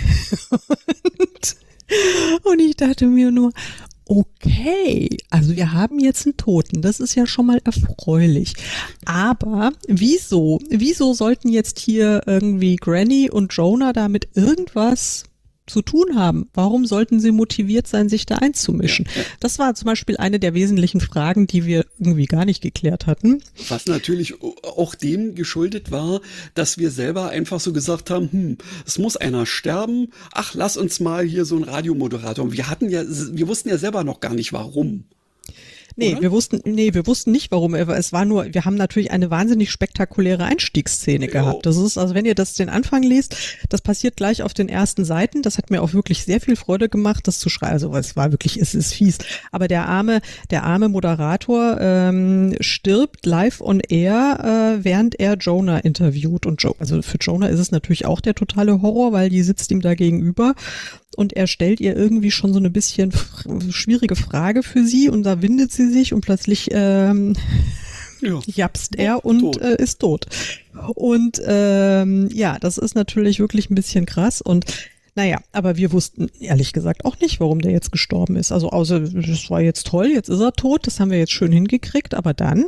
und Und ich dachte mir nur, okay, also wir haben jetzt einen Toten, das ist ja schon mal erfreulich. Aber wieso, wieso sollten jetzt hier irgendwie Granny und Jonah damit irgendwas zu tun haben? Warum sollten sie motiviert sein, sich da einzumischen? Ja, ja. Das war zum Beispiel eine der wesentlichen Fragen, die wir irgendwie gar nicht geklärt hatten. Was natürlich auch dem geschuldet war, dass wir selber einfach so gesagt haben, hm, es muss einer sterben, ach, lass uns mal hier so einen Radiomoderator. Wir hatten ja, wir wussten ja selber noch gar nicht, warum. Nee, Oder? wir wussten, nee, wir wussten nicht, warum. Es war nur, wir haben natürlich eine wahnsinnig spektakuläre Einstiegsszene Jo. gehabt. Das ist, also wenn ihr das den Anfang liest, das passiert gleich auf den ersten Seiten. Das hat mir auch wirklich sehr viel Freude gemacht, das zu schreiben. Also es war wirklich, es ist fies. Aber der arme, der arme Moderator ähm, stirbt live on air, äh, während er Jonah interviewt. Und jo, also für Jonah ist es natürlich auch der totale Horror, weil die sitzt ihm da gegenüber. Und er stellt ihr irgendwie schon so eine bisschen schwierige Frage für sie und da windet sie sich und plötzlich ähm, Ja. japst er und tot. äh, ist tot. Und ähm, ja, das ist natürlich wirklich ein bisschen krass und naja, aber wir wussten ehrlich gesagt auch nicht, warum der jetzt gestorben ist. Also außer, das war jetzt toll, jetzt ist er tot, das haben wir jetzt schön hingekriegt, aber dann...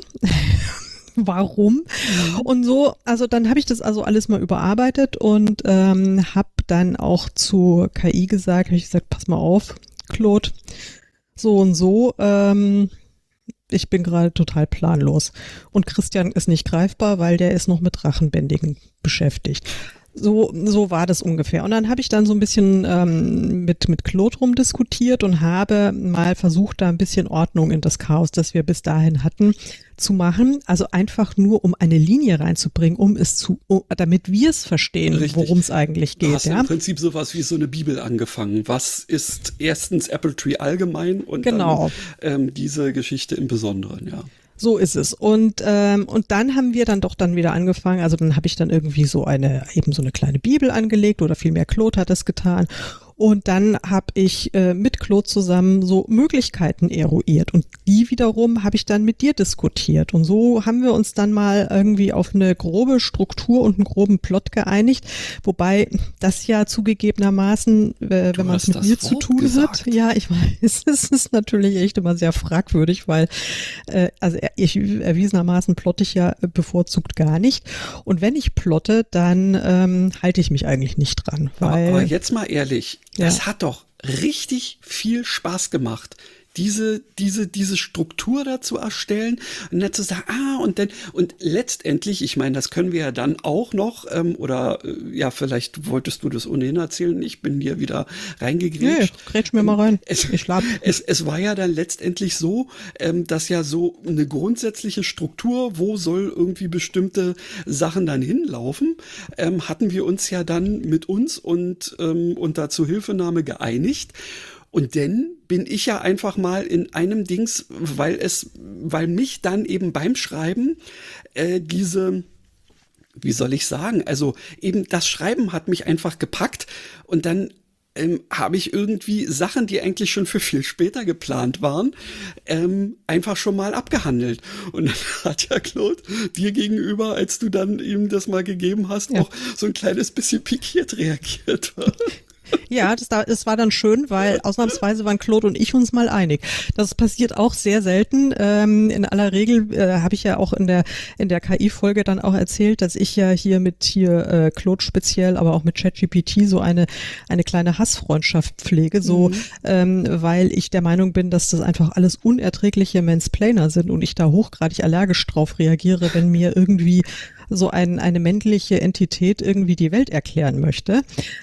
Warum? Und so, also dann habe ich das also alles mal überarbeitet und ähm, habe dann auch zu K I gesagt, habe ich gesagt, pass mal auf, Claude, so und so, ähm, ich bin gerade total planlos. Und Christian ist nicht greifbar, weil der ist noch mit Drachenbändigen beschäftigt. So, so war das ungefähr. Und dann habe ich dann so ein bisschen ähm, mit, mit Claude rumdiskutiert und habe mal versucht, da ein bisschen Ordnung in das Chaos, das wir bis dahin hatten, zu machen. Also einfach nur, um eine Linie reinzubringen, um es zu, um, damit wir es verstehen, Richtig. worum es eigentlich Du geht. hast Ja? im Prinzip sowas wie so eine Bibel angefangen. Was ist erstens Apple Tree allgemein und Genau. dann ähm, diese Geschichte im Besonderen, ja. So ist es. Und ähm, und dann haben wir dann doch dann wieder angefangen. Also dann habe ich dann irgendwie so eine eben so eine kleine Bibel angelegt oder vielmehr Claude hat es getan. Und dann habe ich äh, mit Claude zusammen so Möglichkeiten eruiert und die wiederum habe ich dann mit dir diskutiert. Und so haben wir uns dann mal irgendwie auf eine grobe Struktur und einen groben Plot geeinigt, wobei das ja zugegebenermaßen, äh, wenn man es hast mit das mir zu Wort tun gesagt. hat, ja, ich weiß, es ist natürlich echt immer sehr fragwürdig, weil äh, also ich erwiesenermaßen plotte ich ja bevorzugt gar nicht. Und wenn ich plotte, dann ähm, halte ich mich eigentlich nicht dran, Aber, weil aber jetzt mal ehrlich, Ja. das hat doch richtig viel Spaß gemacht. Diese, diese, diese Struktur da zu erstellen und dann zu sagen, ah, und dann, und letztendlich, ich meine, das können wir ja dann auch noch, ähm, oder äh, ja, vielleicht wolltest du das ohnehin erzählen, ich bin hier wieder nee, reingegrätscht. grätsch mir mal rein. Es, Ich lab. es, es war ja dann letztendlich so, ähm, dass ja so eine grundsätzliche Struktur, wo soll irgendwie bestimmte Sachen dann hinlaufen, ähm, hatten wir uns ja dann mit uns und ähm, unter Zuhilfenahme geeinigt. Und dann bin ich ja einfach mal in einem Dings, weil es, weil mich dann eben beim Schreiben äh, diese, wie soll ich sagen, also eben das Schreiben hat mich einfach gepackt und dann ähm, habe ich irgendwie Sachen, die eigentlich schon für viel später geplant waren, ähm, einfach schon mal abgehandelt. Und dann hat ja Claude dir gegenüber, als du dann ihm das mal gegeben hast, Ja. auch so ein kleines bisschen pikiert reagiert. Ja, das, da, das war dann schön, weil ausnahmsweise waren Claude und ich uns mal einig. Das passiert auch sehr selten. Ähm, in aller Regel äh, habe ich ja auch in der in der K I-Folge dann auch erzählt, dass ich ja hier mit hier äh, Claude speziell, aber auch mit ChatGPT so eine eine kleine Hassfreundschaft pflege, so Mhm. ähm, weil ich der Meinung bin, dass das einfach alles unerträgliche Mansplainer sind und ich da hochgradig allergisch drauf reagiere, wenn mir irgendwie so ein, eine männliche Entität irgendwie die Welt erklären möchte.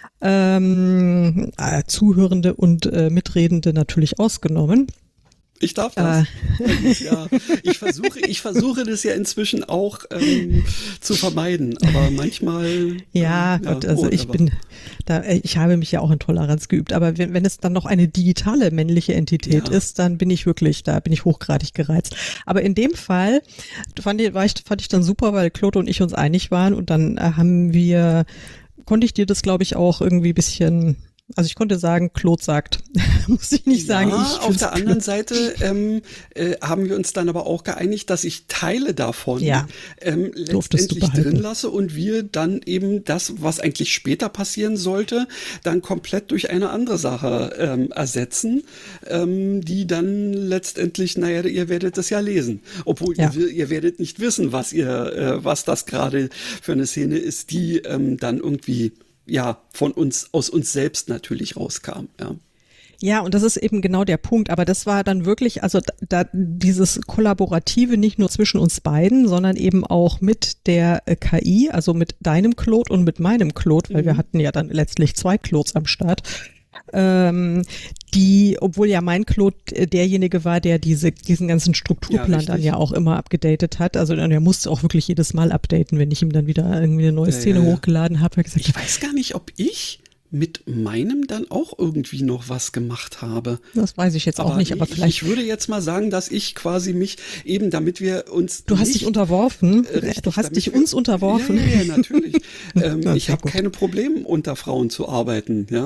Ähm, äh, Zuhörende und äh, Mitredende natürlich ausgenommen. Ich darf das. Ja, ich versuche, ich versuche das ja inzwischen auch ähm, zu vermeiden, aber manchmal. Ja, ähm, Gott, also ich whatever. bin, da, äh, ich habe mich ja auch in Toleranz geübt, aber wenn, wenn es dann noch eine digitale männliche Entität Ja. ist, dann bin ich wirklich, da bin ich hochgradig gereizt. Aber in dem Fall fand ich, war ich, fand ich dann super, weil Claude und ich uns einig waren und dann äh, haben wir, konnte ich dir das, glaube ich, auch irgendwie ein bisschen, also ich konnte sagen, Claude sagt, muss ich nicht sagen, Ja, ich auf find's der anderen Seite ähm, äh, haben wir uns dann aber auch geeinigt, dass ich Teile davon Ja, ähm, durftest du letztendlich behalten. drin lasse und wir dann eben das, was eigentlich später passieren sollte, dann komplett durch eine andere Sache ähm, ersetzen, ähm, die dann letztendlich, naja, ihr werdet das ja lesen. Obwohl Ja. ihr, ihr werdet nicht wissen, was ihr, äh, was das gerade für eine Szene ist, die ähm, dann irgendwie ja von uns, aus uns selbst natürlich rauskam, ja. Ja, und das ist eben genau der Punkt. Aber das war dann wirklich, also da dieses Kollaborative nicht nur zwischen uns beiden, sondern eben auch mit der äh, K I, also mit deinem Claude und mit meinem Claude, weil mhm. wir hatten ja dann letztlich zwei Claudes am Start. Ähm, die, obwohl ja mein Claude derjenige war, der diese, diesen ganzen Strukturplan ja, dann ja auch immer abgedatet hat. Also er musste auch wirklich jedes Mal updaten, wenn ich ihm dann wieder irgendwie eine neue Szene ja, ja. hochgeladen habe. Ich, ich weiß gar nicht, ob ich mit meinem dann auch irgendwie noch was gemacht habe. Das weiß ich jetzt aber auch nicht, aber ich, vielleicht. Ich würde jetzt mal sagen, dass ich quasi mich eben, damit wir uns. Du hast dich unterworfen. Richtig, du hast dich wir, uns unterworfen. Ja, ja, ja natürlich. ähm, ich habe keine Probleme, unter Frauen zu arbeiten, ja.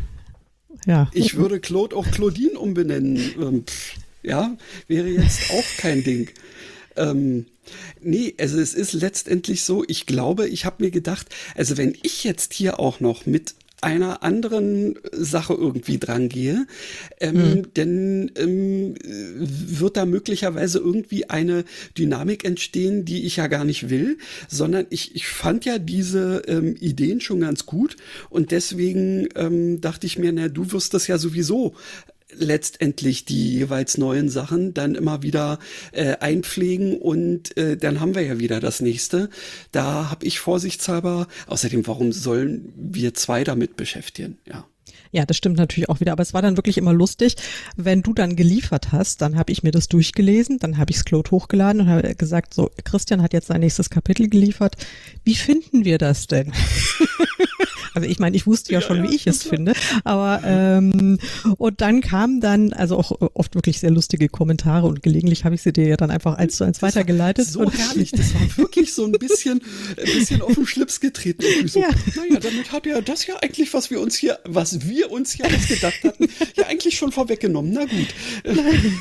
Ja. Ich würde Claude auch Claudine umbenennen. Ähm, pff, ja, wäre jetzt auch kein Ding. Ähm, nee, also es ist letztendlich so, ich glaube, ich habe mir gedacht, also wenn ich jetzt hier auch noch mit einer anderen Sache irgendwie dran gehe, ähm, mhm. dann ähm, wird da möglicherweise irgendwie eine Dynamik entstehen, die ich ja gar nicht will, sondern ich, ich fand ja diese ähm, Ideen schon ganz gut und deswegen ähm, dachte ich mir, na, du wirst das ja sowieso letztendlich die jeweils neuen Sachen dann immer wieder äh, einpflegen und äh, dann haben wir ja wieder das nächste. Da habe ich vorsichtshalber, außerdem, warum sollen wir zwei damit beschäftigen? Ja. Ja, das stimmt natürlich auch wieder, aber es war dann wirklich immer lustig, wenn du dann geliefert hast, dann habe ich mir das durchgelesen, dann habe ich es Claude hochgeladen und habe gesagt, so, Christian hat jetzt sein nächstes Kapitel geliefert, wie finden wir das denn? Also ich meine, ich wusste ja, ja schon, ja, wie ich es klar. finde, aber ähm, und dann kamen dann, also auch oft wirklich sehr lustige Kommentare und gelegentlich habe ich sie dir ja dann einfach eins zu eins das weitergeleitet. So und herrlich, das war wirklich so ein bisschen, ein bisschen auf den Schlips getreten. So, ja. Naja, damit hat ja das ja eigentlich, was wir uns hier, was wir uns ja ausgedacht hatten, ja eigentlich schon vorweggenommen. Na gut.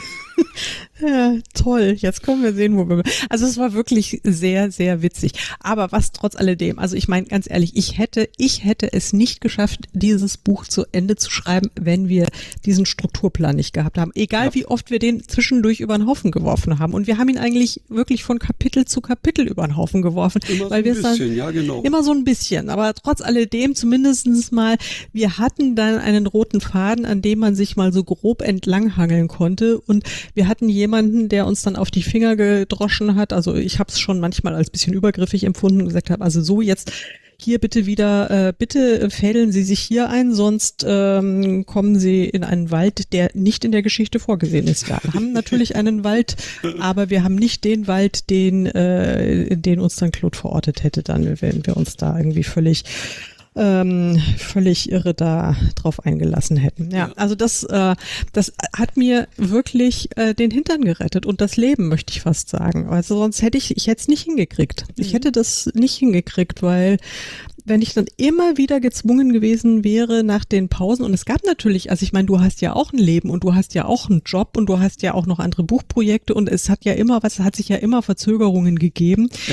Ja, toll. Jetzt können wir sehen, wo wir. Also es war wirklich sehr, sehr witzig. Aber was trotz alledem, also ich meine ganz ehrlich, ich hätte, ich hätte es nicht geschafft, dieses Buch zu Ende zu schreiben, wenn wir diesen Strukturplan nicht gehabt haben. Egal ja. wie oft wir den zwischendurch über den Haufen geworfen haben. Und wir haben ihn eigentlich wirklich von Kapitel zu Kapitel über den Haufen geworfen. Immer weil so ein wir bisschen, dann, ja genau. Immer so ein bisschen. Aber trotz alledem zumindestens mal, wir hatten dann einen roten Faden, an dem man sich mal so grob entlanghangeln konnte. Und wir hatten jemanden, der uns dann auf die Finger gedroschen hat. Also ich habe es schon manchmal als bisschen übergriffig empfunden und gesagt habe, also so jetzt hier bitte wieder, äh, bitte fädeln Sie sich hier ein, sonst ähm, kommen Sie in einen Wald, der nicht in der Geschichte vorgesehen ist. Wir haben natürlich einen Wald, aber wir haben nicht den Wald, den, äh, den uns dann Claude verortet hätte, dann, wenn wir uns da irgendwie völlig Ähm, völlig irre da drauf eingelassen hätten. Ja, also das, äh, das hat mir wirklich äh, den Hintern gerettet und das Leben, möchte ich fast sagen. Also sonst hätte ich, ich hätte es nicht hingekriegt. Ich hätte das nicht hingekriegt, weil wenn ich dann immer wieder gezwungen gewesen wäre nach den Pausen, und es gab natürlich, also ich meine, du hast ja auch ein Leben und du hast ja auch einen Job und du hast ja auch noch andere Buchprojekte und es hat ja immer was, hat sich ja immer Verzögerungen gegeben. Ja.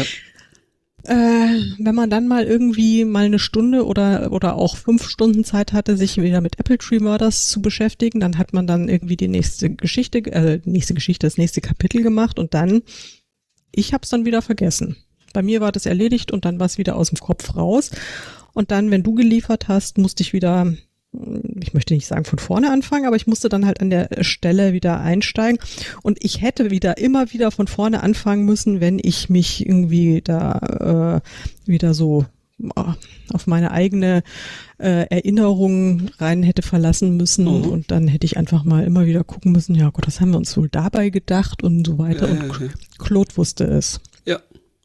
Äh, wenn man dann mal irgendwie mal eine Stunde oder oder auch fünf Stunden Zeit hatte, sich wieder mit Apple Tree Murders zu beschäftigen, dann hat man dann irgendwie die nächste Geschichte, äh, nächste Geschichte, das nächste Kapitel gemacht und dann, ich hab's dann wieder vergessen. Bei mir war das erledigt und dann war es wieder aus dem Kopf raus. Und dann, wenn du geliefert hast, musste ich wieder, ich möchte nicht sagen von vorne anfangen, aber ich musste dann halt an der Stelle wieder einsteigen und ich hätte wieder immer wieder von vorne anfangen müssen, wenn ich mich irgendwie da äh, wieder so auf meine eigene äh, Erinnerung rein hätte verlassen müssen mhm. und dann hätte ich einfach mal immer wieder gucken müssen, ja Gott, was haben wir uns wohl dabei gedacht und so weiter ja, ja, und ja. Claude wusste es. Ja.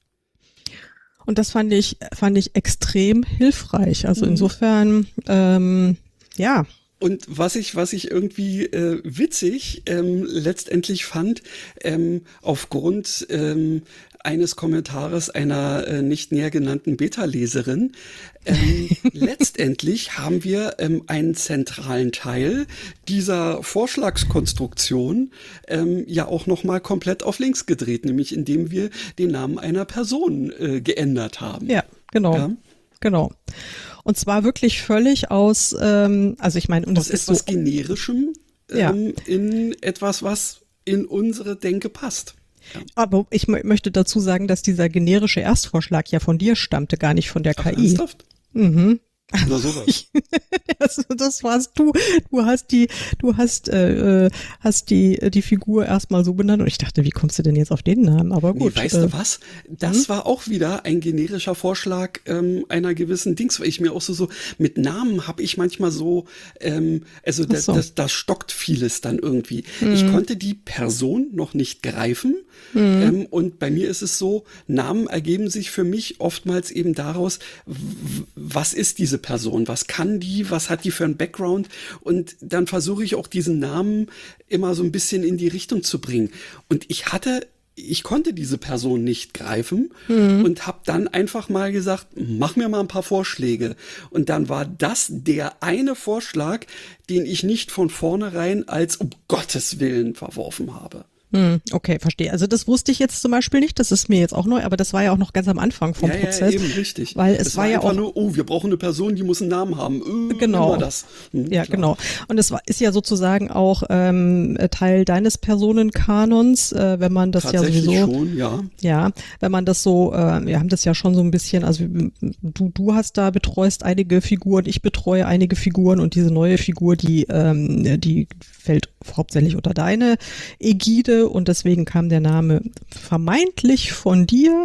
Und das fand ich, fand ich extrem hilfreich. Also mhm. insofern, ähm, ja. Und was ich, was ich irgendwie äh, witzig ähm, letztendlich fand, ähm, aufgrund ähm, eines Kommentares einer äh, nicht näher genannten Beta-Leserin, ähm, letztendlich haben wir ähm, einen zentralen Teil dieser Vorschlagskonstruktion ähm, ja auch nochmal komplett auf links gedreht, nämlich indem wir den Namen einer Person äh, geändert haben. Ja, genau. Ja? Genau. Und zwar wirklich völlig aus, ähm, also ich meine, und das aus ist etwas so, Generischem ähm, ja. in etwas, was in unsere Denke passt. Ja. Aber ich m- möchte dazu sagen, dass dieser generische Erstvorschlag ja von dir stammte, gar nicht von der Ach, K I. ernsthaft? Mhm. Oder sowas. das, das warst du. Du hast die, du hast, äh, hast die, die Figur erstmal so benannt und ich dachte, wie kommst du denn jetzt auf den Namen? Aber gut. Nee, weißt äh, du was? Das hm? war auch wieder ein generischer Vorschlag ähm, einer gewissen Dings, weil ich mir auch so, so mit Namen habe ich manchmal so, ähm, also da, so. das, da stockt vieles dann irgendwie. Hm. Ich konnte die Person noch nicht greifen hm. ähm, und bei mir ist es so, Namen ergeben sich für mich oftmals eben daraus, w- was ist diese Person, was kann die, was hat die für einen Background und dann versuche ich auch diesen Namen immer so ein bisschen in die Richtung zu bringen. Und ich hatte, ich konnte diese Person nicht greifen mhm. und habe dann einfach mal gesagt, mach mir mal ein paar Vorschläge. Und dann war das der eine Vorschlag, den ich nicht von vornherein als um Gottes Willen verworfen habe. Hm, okay, verstehe. Also das wusste ich jetzt zum Beispiel nicht, das ist mir jetzt auch neu, aber das war ja auch noch ganz am Anfang vom ja, Prozess. Ja, eben, richtig. Weil es das war, war ja einfach auch nur, oh, wir brauchen eine Person, die muss einen Namen haben. Äh, genau. Das. Hm, ja, klar. genau. Und es war, ist ja sozusagen auch ähm, Teil deines Personenkanons, äh, wenn man das ja sowieso. Schon, ja. Ja, wenn man das so, äh, wir haben das ja schon so ein bisschen, also du, du hast da betreust einige Figuren, ich betreue einige Figuren und diese neue Figur, die, ähm, die fällt hauptsächlich unter deine Ägide und deswegen kam der Name vermeintlich von dir.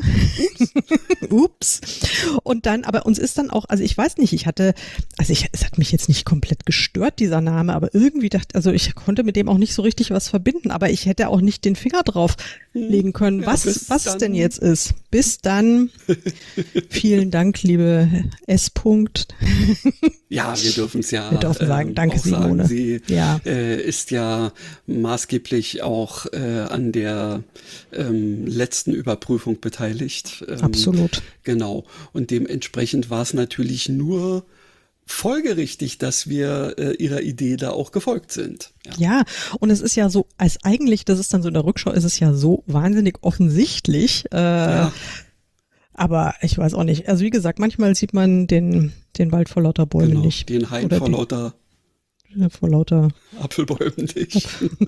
Ups. Und dann, aber uns ist dann auch, also ich weiß nicht, ich hatte, also ich, es hat mich jetzt nicht komplett gestört, dieser Name, aber irgendwie dachte, also ich konnte mit dem auch nicht so richtig was verbinden, aber ich hätte auch nicht den Finger drauf legen können, ja, was, was es denn jetzt ist. Bis dann. Vielen Dank, liebe S. -Punkt. Ja, wir dürfen es ja. Wir dürfen sagen, ähm, danke, Simone. Sagen. Sie ja. äh, ist ja maßgeblich auch äh, an der ähm, letzten Überprüfung beteiligt. Ähm, Absolut. Genau. Und dementsprechend war es natürlich nur folgerichtig, dass wir äh, ihrer Idee da auch gefolgt sind. Ja. ja, und es ist ja so, als eigentlich, das ist dann so in der Rückschau, ist es ja so wahnsinnig offensichtlich. Äh, ja. Aber ich weiß auch nicht. Also wie gesagt, manchmal sieht man den, den Wald vor lauter Bäumen genau, nicht. Den Hain Oder vor die, lauter vor lauter Apfelbäumen nicht.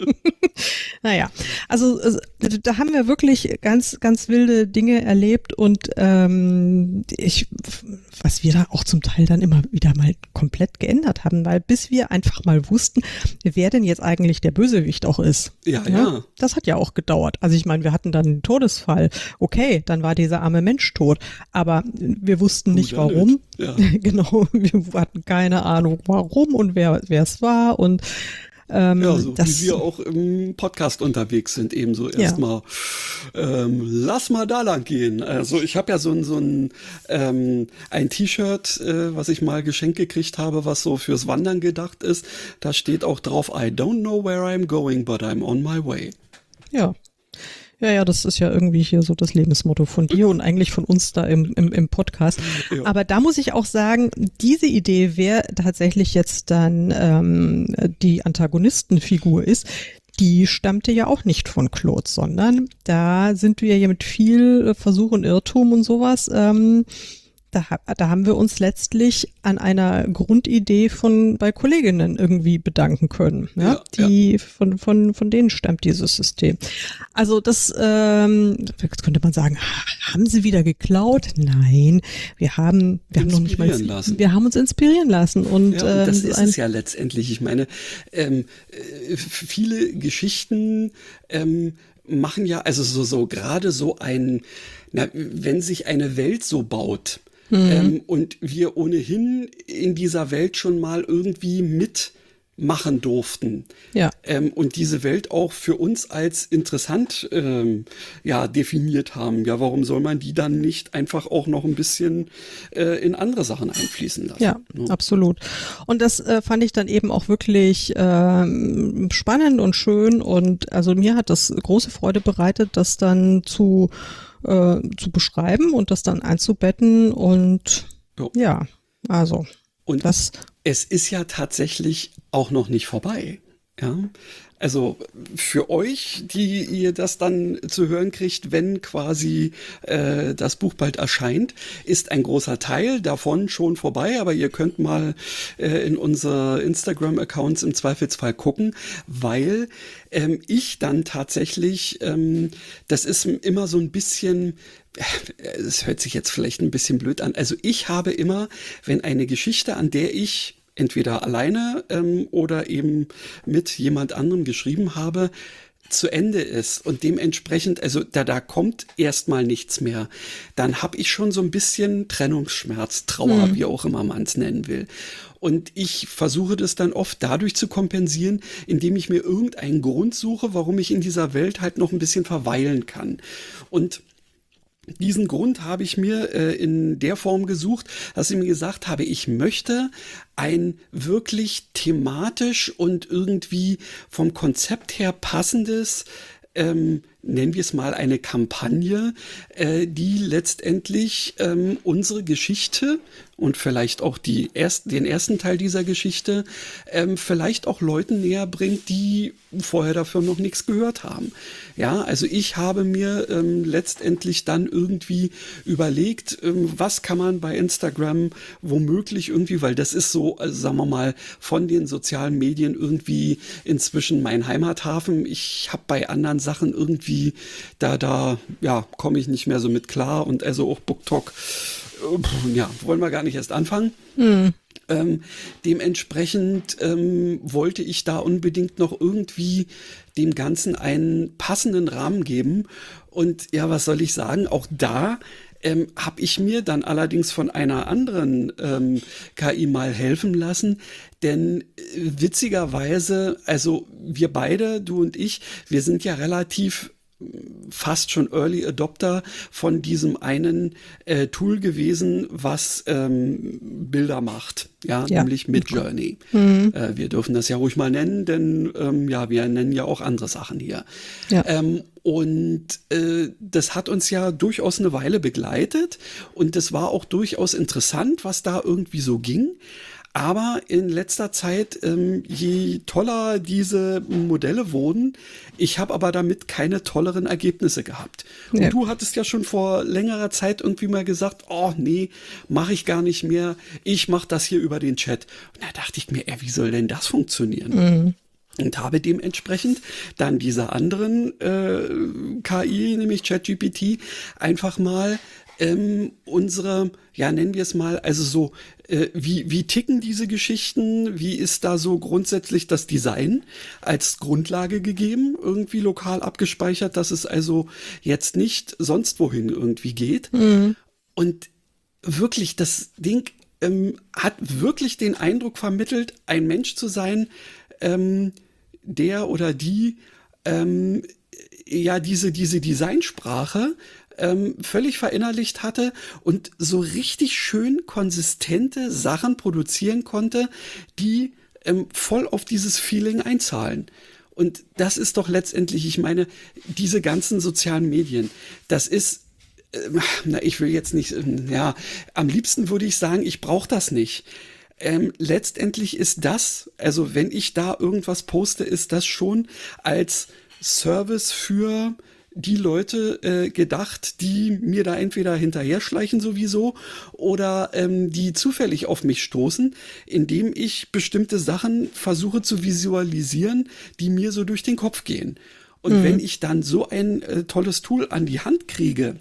Naja, also da haben wir wirklich ganz, ganz wilde Dinge erlebt und ähm, ich, was wir da auch zum Teil dann immer wieder mal komplett geändert haben, weil bis wir einfach mal wussten, wer denn jetzt eigentlich der Bösewicht auch ist. Ja, ja. ja. Das hat ja auch gedauert. Also ich meine, wir hatten dann einen Todesfall. Okay, dann war dieser arme Mensch tot, aber wir wussten Gut, nicht warum. Nicht. Ja. Genau, wir hatten keine Ahnung warum und wer wer es war und Ähm, ja, so das, wie wir auch im Podcast unterwegs sind, ebenso erstmal, ja. ähm, lass mal da lang gehen. Also ich habe ja so ein, so ein, ähm, ein T-Shirt, äh, was ich mal geschenkt gekriegt habe, was so fürs Wandern gedacht ist. Da steht auch drauf, I don't know where I'm going, but I'm on my way. Ja. Ja, ja, das ist ja irgendwie hier so das Lebensmotto von dir und eigentlich von uns da im, im, im Podcast. Ja. Aber da muss ich auch sagen, diese Idee, wer tatsächlich jetzt dann ähm, die Antagonistenfigur ist, die stammte ja auch nicht von Claude, sondern da sind wir ja mit viel Versuch und Irrtum und sowas, ähm, Da, da haben wir uns letztlich an einer Grundidee von bei Kolleginnen irgendwie bedanken können. Ja, ja die ja. Von, von, von denen stammt dieses System. Also das ähm, jetzt könnte man sagen, haben sie wieder geklaut? Nein, wir haben, wir haben noch nicht mal, lassen. wir haben uns inspirieren lassen. Und, ja, und das ähm, ist es ja letztendlich. Ich meine, ähm, viele Geschichten ähm, machen ja, also so, so gerade so ein, na, wenn sich eine Welt so baut, Mhm. Ähm, und wir ohnehin in dieser Welt schon mal irgendwie mitmachen durften. Ja. Ähm, und diese Welt auch für uns als interessant ähm, ja, definiert haben. Ja, warum soll man die dann nicht einfach auch noch ein bisschen äh, in andere Sachen einfließen lassen? Ja, ne? Absolut. Und das äh, fand ich dann eben auch wirklich ähm, spannend und schön. Und also mir hat das große Freude bereitet, das dann zu Äh, zu beschreiben und das dann einzubetten und jo. ja, also und das. Es ist ja tatsächlich auch noch nicht vorbei. Ja, Also für euch, die ihr das dann zu hören kriegt, wenn quasi äh, das Buch bald erscheint, ist ein großer Teil davon schon vorbei, aber ihr könnt mal äh, in unsere Instagram-Accounts im Zweifelsfall gucken, weil ähm, ich dann tatsächlich, ähm, das ist immer so ein bisschen, es hört sich jetzt vielleicht ein bisschen blöd an, also ich habe immer, wenn eine Geschichte, an der ich entweder alleine ähm, oder eben mit jemand anderem geschrieben habe, zu Ende ist und dementsprechend, also da, da kommt erstmal nichts mehr, dann habe ich schon so ein bisschen Trennungsschmerz, Trauer, mhm. wie auch immer man es nennen will. Und ich versuche das dann oft dadurch zu kompensieren, indem ich mir irgendeinen Grund suche, warum ich in dieser Welt halt noch ein bisschen verweilen kann. Und diesen Grund habe ich mir äh, in der Form gesucht, dass ich mir gesagt habe, ich möchte ein wirklich thematisch und irgendwie vom Konzept her passendes, ähm, nennen wir es mal eine Kampagne, äh, die letztendlich ähm, unsere Geschichte und vielleicht auch die erst, den ersten Teil dieser Geschichte ähm, vielleicht auch Leuten näher bringt, die vorher dafür noch nichts gehört haben. Ja, also ich habe mir ähm, letztendlich dann irgendwie überlegt, ähm, was kann man bei Instagram womöglich irgendwie, weil das ist so, also sagen wir mal, von den sozialen Medien irgendwie inzwischen mein Heimathafen. Ich habe bei anderen Sachen irgendwie Da, da, ja, komme ich nicht mehr so mit klar und also auch BookTok, äh, ja, wollen wir gar nicht erst anfangen. Mhm. Ähm, dementsprechend ähm, wollte ich da unbedingt noch irgendwie dem Ganzen einen passenden Rahmen geben und ja, was soll ich sagen, auch da Ähm, habe ich mir dann allerdings von einer anderen ähm, K I mal helfen lassen, denn äh, witzigerweise, also wir beide, du und ich, wir sind ja relativ fast schon Early Adopter von diesem einen äh, Tool gewesen, was ähm, Bilder macht, ja, ja. nämlich Midjourney. Mhm. Äh, wir dürfen das ja ruhig mal nennen, denn ähm, ja, wir nennen ja auch andere Sachen hier. Ja. Ähm, und äh, das hat uns ja durchaus eine Weile begleitet und das war auch durchaus interessant, was da irgendwie so ging. Aber in letzter Zeit, ähm, je toller diese Modelle wurden, ich habe aber damit keine tolleren Ergebnisse gehabt. Und ja. du hattest ja schon vor längerer Zeit irgendwie mal gesagt, oh nee, mache ich gar nicht mehr. Ich mache das hier über den Chat. Und da dachte ich mir, ey, wie soll denn das funktionieren? Mhm. Und habe dementsprechend dann dieser anderen äh, K I, nämlich ChatGPT, einfach mal ähm, unsere, ja nennen wir es mal, also so, äh, wie, wie ticken diese Geschichten, wie ist da so grundsätzlich das Design als Grundlage gegeben, irgendwie lokal abgespeichert, dass es also jetzt nicht sonst wohin irgendwie geht. Mhm. Und wirklich, das Ding ähm, hat wirklich den Eindruck vermittelt, ein Mensch zu sein, ähm, der oder die ähm, ja diese, diese Designsprache ähm, völlig verinnerlicht hatte und so richtig schön konsistente Sachen produzieren konnte, die ähm, voll auf dieses Feeling einzahlen. Und das ist doch letztendlich, ich meine, diese ganzen sozialen Medien, das ist, äh, na, ich will jetzt nicht, äh, ja, am liebsten würde ich sagen, ich brauche das nicht. Ähm, letztendlich ist das, also wenn ich da irgendwas poste, ist das schon als Service für die Leute äh, gedacht, die mir da entweder hinterher schleichen sowieso oder ähm, die zufällig auf mich stoßen, indem ich bestimmte Sachen versuche zu visualisieren, die mir so durch den Kopf gehen. Und mhm. wenn ich dann so ein äh, tolles Tool an die Hand kriege,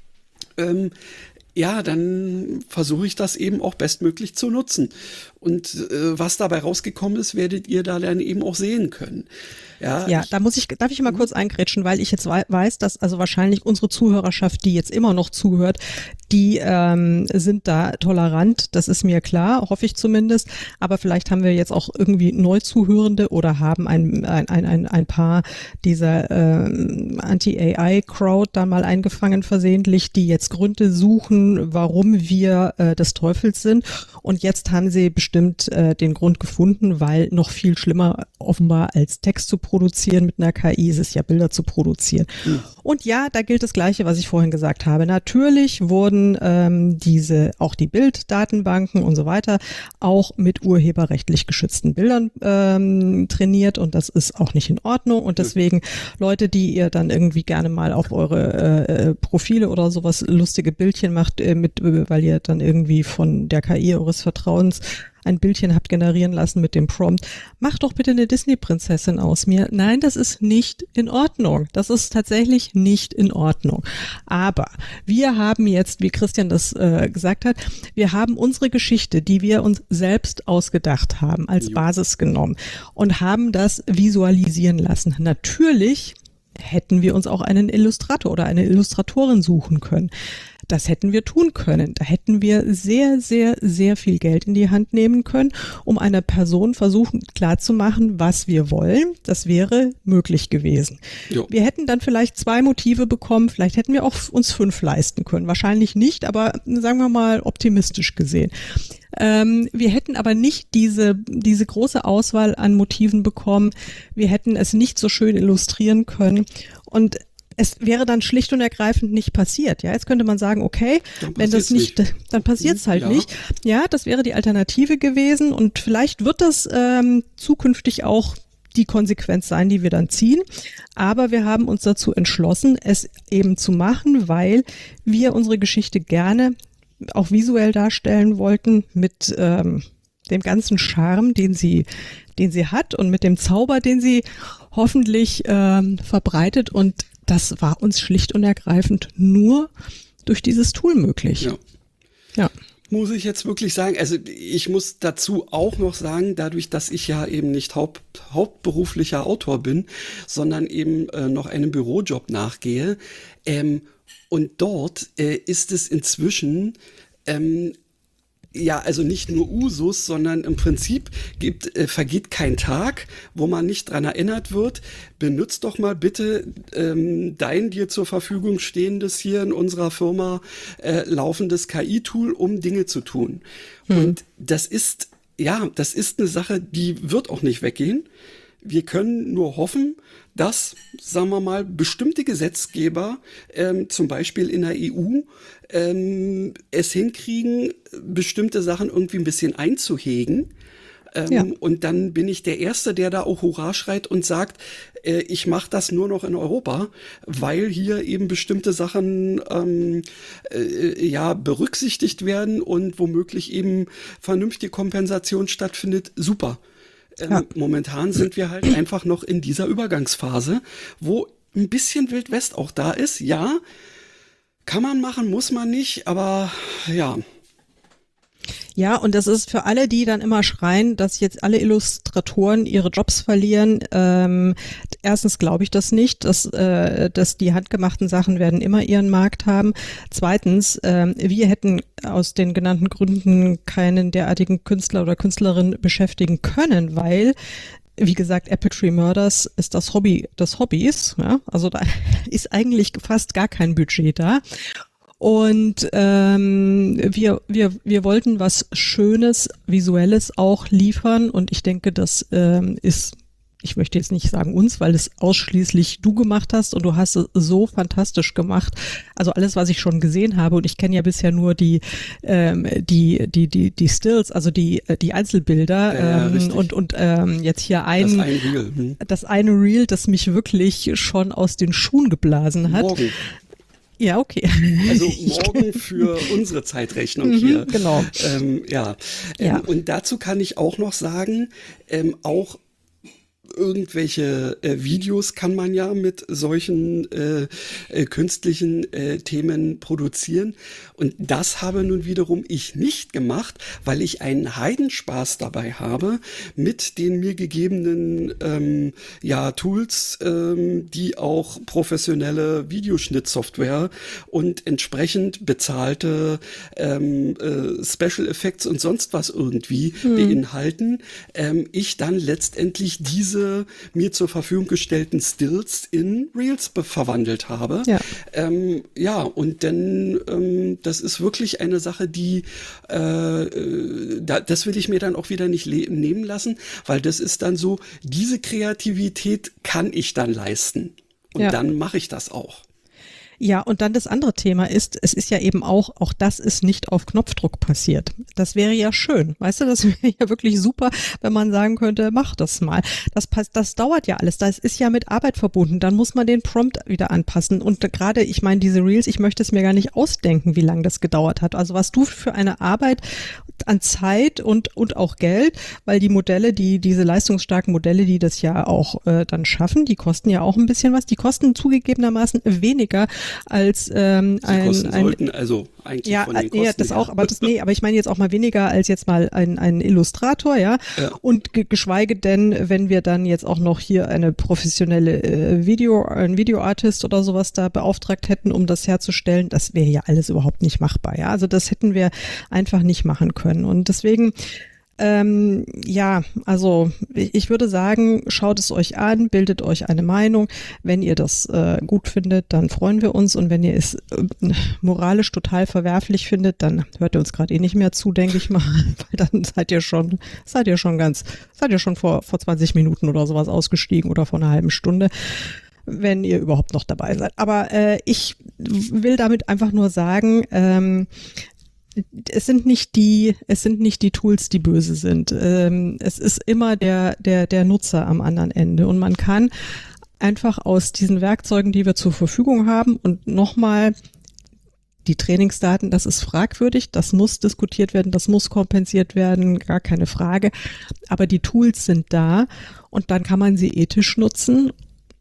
ähm, ja, dann versuche ich das eben auch bestmöglich zu nutzen. Und äh, was dabei rausgekommen ist, werdet ihr da dann eben auch sehen können. Ja, ja ich, da muss ich, darf ich mal kurz eingrätschen, weil ich jetzt weiß, dass also wahrscheinlich unsere Zuhörerschaft, die jetzt immer noch zuhört, die ähm, sind da tolerant, das ist mir klar, hoffe ich zumindest, aber vielleicht haben wir jetzt auch irgendwie Neuzuhörende oder haben ein, ein, ein, ein, ein paar dieser ähm, Anti-A I-Crowd da mal eingefangen versehentlich, die jetzt Gründe suchen, warum wir äh, des Teufels sind, und jetzt haben sie bestimmt äh, den Grund gefunden, weil noch viel schlimmer offenbar als Text zu produzieren. Mit einer K I ist es ja, Bilder zu produzieren. Mhm. Und ja, da gilt das Gleiche, was ich vorhin gesagt habe. Natürlich wurden ähm, diese, auch die Bilddatenbanken und so weiter, auch mit urheberrechtlich geschützten Bildern ähm, trainiert und das ist auch nicht in Ordnung und deswegen Leute, die ihr dann irgendwie gerne mal auf eure äh, Profile oder sowas lustige Bildchen macht, äh, mit, weil ihr dann irgendwie von der K I eures Vertrauens ein Bildchen habt generieren lassen mit dem Prompt, macht doch bitte eine Disney-Prinzessin aus mir. Nein, das ist nicht in Ordnung. Das ist tatsächlich nicht in Ordnung. Aber wir haben jetzt, wie Christian das äh, gesagt hat, wir haben unsere Geschichte, die wir uns selbst ausgedacht haben, als Basis genommen und haben das visualisieren lassen. Natürlich hätten wir uns auch einen Illustrator oder eine Illustratorin suchen können. Das hätten wir tun können. Da hätten wir sehr, sehr, sehr viel Geld in die Hand nehmen können, um einer Person versuchen klarzumachen, was wir wollen. Das wäre möglich gewesen. Jo. Wir hätten dann vielleicht zwei Motive bekommen, vielleicht hätten wir auch uns fünf leisten können. Wahrscheinlich nicht, aber sagen wir mal optimistisch gesehen. Ähm, wir hätten aber nicht diese, diese große Auswahl an Motiven bekommen. Wir hätten es nicht so schön illustrieren können und es wäre dann schlicht und ergreifend nicht passiert. Ja, jetzt könnte man sagen, okay, wenn das nicht, nicht, dann passiert es halt ja. nicht. Ja, das wäre die Alternative gewesen und vielleicht wird das ähm, zukünftig auch die Konsequenz sein, die wir dann ziehen. Aber wir haben uns dazu entschlossen, es eben zu machen, weil wir unsere Geschichte gerne auch visuell darstellen wollten mit ähm, dem ganzen Charme, den sie, den sie hat und mit dem Zauber, den sie hoffentlich ähm, verbreitet und das war uns schlicht und ergreifend nur durch dieses Tool möglich. Ja. Ja. Muss ich jetzt wirklich sagen, also ich muss dazu auch noch sagen, dadurch, dass ich ja eben nicht haupt, hauptberuflicher Autor bin, sondern eben äh, noch einem Bürojob nachgehe, ähm, und dort äh, ist es inzwischen ähm, ja, also nicht nur Usus, sondern im Prinzip gibt, äh, vergeht kein Tag, wo man nicht dran erinnert wird, benutzt doch mal bitte ähm, dein dir zur Verfügung stehendes hier in unserer Firma äh, laufendes K I-Tool, um Dinge zu tun. Hm. Und das ist, ja, das ist eine Sache, die wird auch nicht weggehen. Wir können nur hoffen, dass, sagen wir mal, bestimmte Gesetzgeber, ähm, zum Beispiel in der E U, ähm, es hinkriegen, bestimmte Sachen irgendwie ein bisschen einzuhegen. Ähm, ja. Und dann bin ich der Erste, der da auch Hurra schreit und sagt, äh, ich mache das nur noch in Europa, weil hier eben bestimmte Sachen ähm, äh, ja berücksichtigt werden und womöglich eben vernünftige Kompensation stattfindet. Super. Ähm, ja. Momentan sind wir halt einfach noch in dieser Übergangsphase, wo ein bisschen Wild West auch da ist. Ja, kann man machen, muss man nicht, aber ja. Ja, und das ist für alle, die dann immer schreien, dass jetzt alle Illustratoren ihre Jobs verlieren. Ähm, erstens glaube ich das nicht, dass, äh, dass die handgemachten Sachen werden immer ihren Markt haben. Zweitens, äh, wir hätten aus den genannten Gründen keinen derartigen Künstler oder Künstlerin beschäftigen können, weil wie gesagt, Apple Tree Murders ist das Hobby des Hobbys. Ja? Also da ist eigentlich fast gar kein Budget da. Und ähm, wir wir wir wollten was Schönes, Visuelles auch liefern und ich denke, das ähm, ist, ich möchte jetzt nicht sagen uns, weil es ausschließlich du gemacht hast und du hast es so fantastisch gemacht. Also alles, was ich schon gesehen habe und ich kenne ja bisher nur die ähm, die die die die Stills, also die die Einzelbilder ja, ähm, ja, und und ähm, jetzt hier ein das, ein Reel. Hm. das eine Reel, das mich wirklich schon aus den Schuhen geblasen hat. Morgen. Ja, okay. Also morgen für unsere Zeitrechnung hier. Genau. Ähm, ja. ja. Ähm, und dazu kann ich auch noch sagen, ähm, auch irgendwelche äh, Videos kann man ja mit solchen äh, äh, künstlichen äh, Themen produzieren. Und das habe nun wiederum ich nicht gemacht, weil ich einen Heidenspaß dabei habe mit den mir gegebenen ähm, ja, Tools, ähm, die auch professionelle Videoschnittsoftware und entsprechend bezahlte ähm, äh, Special Effects und sonst was irgendwie hm. beinhalten. Ähm, ich dann letztendlich diese diese mir zur Verfügung gestellten Stills in Reels be- verwandelt habe. Ja, ähm, ja und dann, ähm, das ist wirklich eine Sache, die, äh, äh, da, das will ich mir dann auch wieder nicht le- nehmen lassen, weil das ist dann so, diese Kreativität kann ich dann leisten. Und Ja. dann mache ich das auch. Ja, und dann das andere Thema ist, es ist ja eben auch, auch das ist nicht auf Knopfdruck passiert. Das wäre ja schön, weißt du, das wäre ja wirklich super, wenn man sagen könnte, mach das mal. Das passt, das dauert ja alles, das ist ja mit Arbeit verbunden, dann muss man den Prompt wieder anpassen und gerade, ich meine, diese Reels, ich möchte es mir gar nicht ausdenken, wie lange das gedauert hat. Also was du für eine Arbeit an Zeit und, und auch Geld, weil die Modelle, die, diese leistungsstarken Modelle, die das ja auch äh, dann schaffen, die kosten ja auch ein bisschen was, die kosten zugegebenermaßen weniger als ähm, Sie ein, kosten ein sollten, also eigentlich ja, von den äh, Kosten ja, das her. auch, aber das nee, aber ich meine jetzt auch mal weniger als jetzt mal ein ein Illustrator, ja, Ja. und ge geschweige denn, wenn wir dann jetzt auch noch hier eine professionelle äh, Video, ein Videoartist oder sowas da beauftragt hätten, um das herzustellen, das wäre ja alles überhaupt nicht machbar, ja, also das hätten wir einfach nicht machen können und deswegen Ähm, ja, also ich, ich würde sagen, schaut es euch an, bildet euch eine Meinung. Wenn ihr das äh, gut findet, dann freuen wir uns und wenn ihr es äh, moralisch total verwerflich findet, dann hört ihr uns gerade eh nicht mehr zu, denke ich mal, weil dann seid ihr schon, seid ihr schon ganz, seid ihr schon vor, vor zwanzig Minuten oder sowas ausgestiegen oder vor einer halben Stunde, wenn ihr überhaupt noch dabei seid. Aber äh, ich will damit einfach nur sagen, ähm, es sind nicht die, es sind nicht die Tools, die böse sind. Ähm, es ist immer der, der, der Nutzer am anderen Ende. Und man kann einfach aus diesen Werkzeugen, die wir zur Verfügung haben und nochmal die Trainingsdaten, das ist fragwürdig, das muss diskutiert werden, das muss kompensiert werden, gar keine Frage. Aber die Tools sind da und dann kann man sie ethisch nutzen.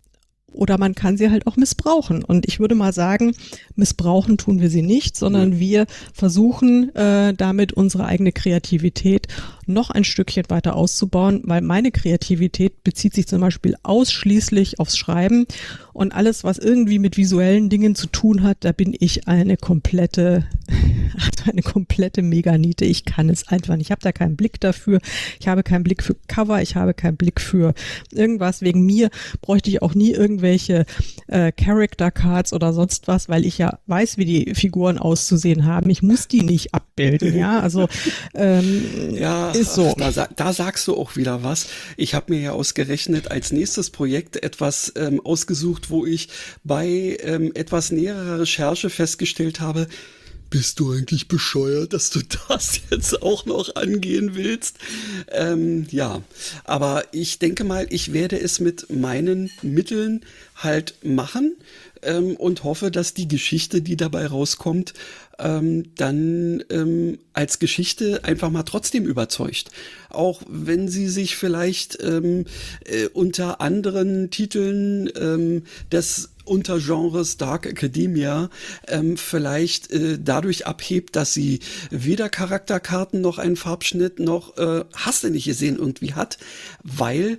Oder man kann sie halt auch missbrauchen. Und ich würde mal sagen, missbrauchen tun wir sie nicht, sondern Ja. wir versuchen äh, damit unsere eigene Kreativität noch ein Stückchen weiter auszubauen, weil meine Kreativität bezieht sich zum Beispiel ausschließlich aufs Schreiben und alles, was irgendwie mit visuellen Dingen zu tun hat, da bin ich eine komplette, also eine komplette Meganite. Ich kann es einfach nicht. Ich habe da keinen Blick dafür. Ich habe keinen Blick für Cover. Ich habe keinen Blick für irgendwas. Wegen mir bräuchte ich auch nie irgendwelche äh, Character Cards oder sonst was, weil ich ja weiß, wie die Figuren auszusehen haben. Ich muss die nicht abbilden. Ja, also ähm, Ja, ist so. Da, sa- da sagst du auch wieder was. Ich habe mir ja ausgerechnet als nächstes Projekt etwas ähm, ausgesucht, wo ich bei ähm, etwas näherer Recherche festgestellt habe, bist du eigentlich bescheuert, dass du das jetzt auch noch angehen willst? Ähm, ja, aber ich denke mal, ich werde es mit meinen Mitteln halt machen ähm, und hoffe, dass die Geschichte, die dabei rauskommt, ähm, dann ähm, als Geschichte einfach mal trotzdem überzeugt. Auch wenn sie sich vielleicht ähm, äh, unter anderen Titeln ähm, des Untergenres Dark Academia ähm, vielleicht äh, dadurch abhebt, dass sie weder Charakterkarten noch einen Farbschnitt noch äh, hast du nicht gesehen irgendwie hat, weil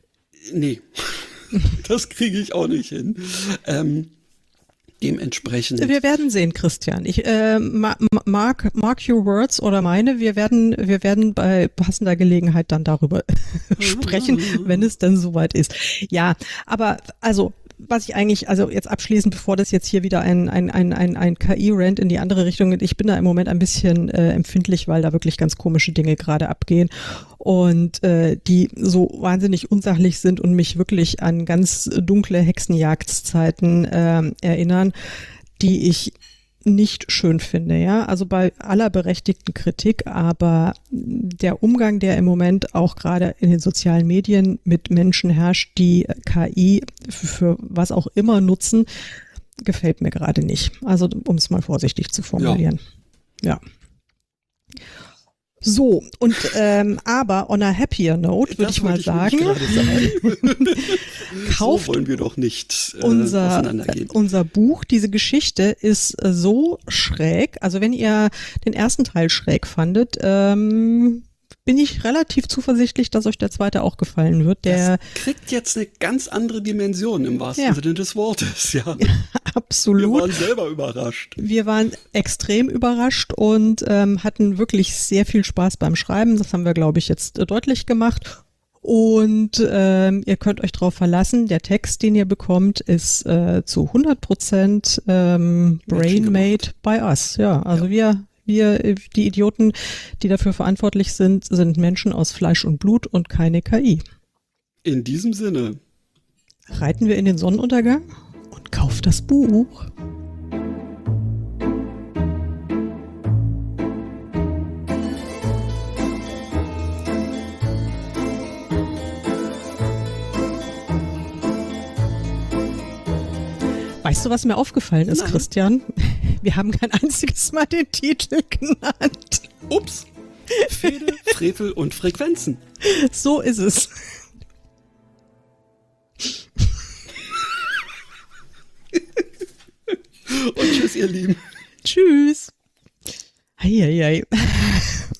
nee, das kriege ich auch nicht hin. Ähm, dementsprechend. Wir werden sehen, Christian. Ich äh, ma- mark, mark your words oder meine. Wir werden, wir werden bei passender Gelegenheit dann darüber sprechen, wenn es denn soweit ist. Ja, aber also was ich eigentlich, also jetzt abschließend, bevor das jetzt hier wieder ein, ein, ein, ein, ein K I-Rant in die andere Richtung geht, ich bin da im Moment ein bisschen äh, empfindlich, weil da wirklich ganz komische Dinge gerade abgehen und äh, die so wahnsinnig unsachlich sind und mich wirklich an ganz dunkle Hexenjagdzeiten äh, erinnern, die ich nicht schön finde, ja, also bei aller berechtigten Kritik, aber der Umgang, der im Moment auch gerade in den sozialen Medien mit Menschen herrscht, die K I für, für was auch immer nutzen, gefällt mir gerade nicht. Also um es mal vorsichtig zu formulieren. Ja. ja. So, und ähm, aber on a happier note würde ich mal ich sagen, sagen. kauft so wollen wir doch nicht äh, unser, auseinandergehen. unser Buch, diese Geschichte ist äh, so schräg, also wenn ihr den ersten Teil schräg fandet, ähm, bin ich relativ zuversichtlich, dass euch der zweite auch gefallen wird. Der das kriegt jetzt eine ganz andere Dimension im wahrsten Ja. Sinne des Wortes, ja. absolut. Wir waren selber überrascht. Wir waren extrem überrascht und ähm, hatten wirklich sehr viel Spaß beim Schreiben. Das haben wir, glaube ich, jetzt äh, deutlich gemacht. Und ähm, ihr könnt euch darauf verlassen, der Text, den ihr bekommt, ist äh, zu hundert Prozent ähm, brain-made by us. Ja, also ja. wir, wir, die Idioten, die dafür verantwortlich sind, sind Menschen aus Fleisch und Blut und keine K I. In diesem Sinne. Reiten wir in den Sonnenuntergang und kauft das Buch. Weißt du, was mir aufgefallen ist, Nein. Christian? Wir haben kein einziges Mal den Titel genannt. Ups. Fehde, Frevel und Frequenzen. So ist es. Und tschüss, ihr Lieben. Tschüss. Eieiei.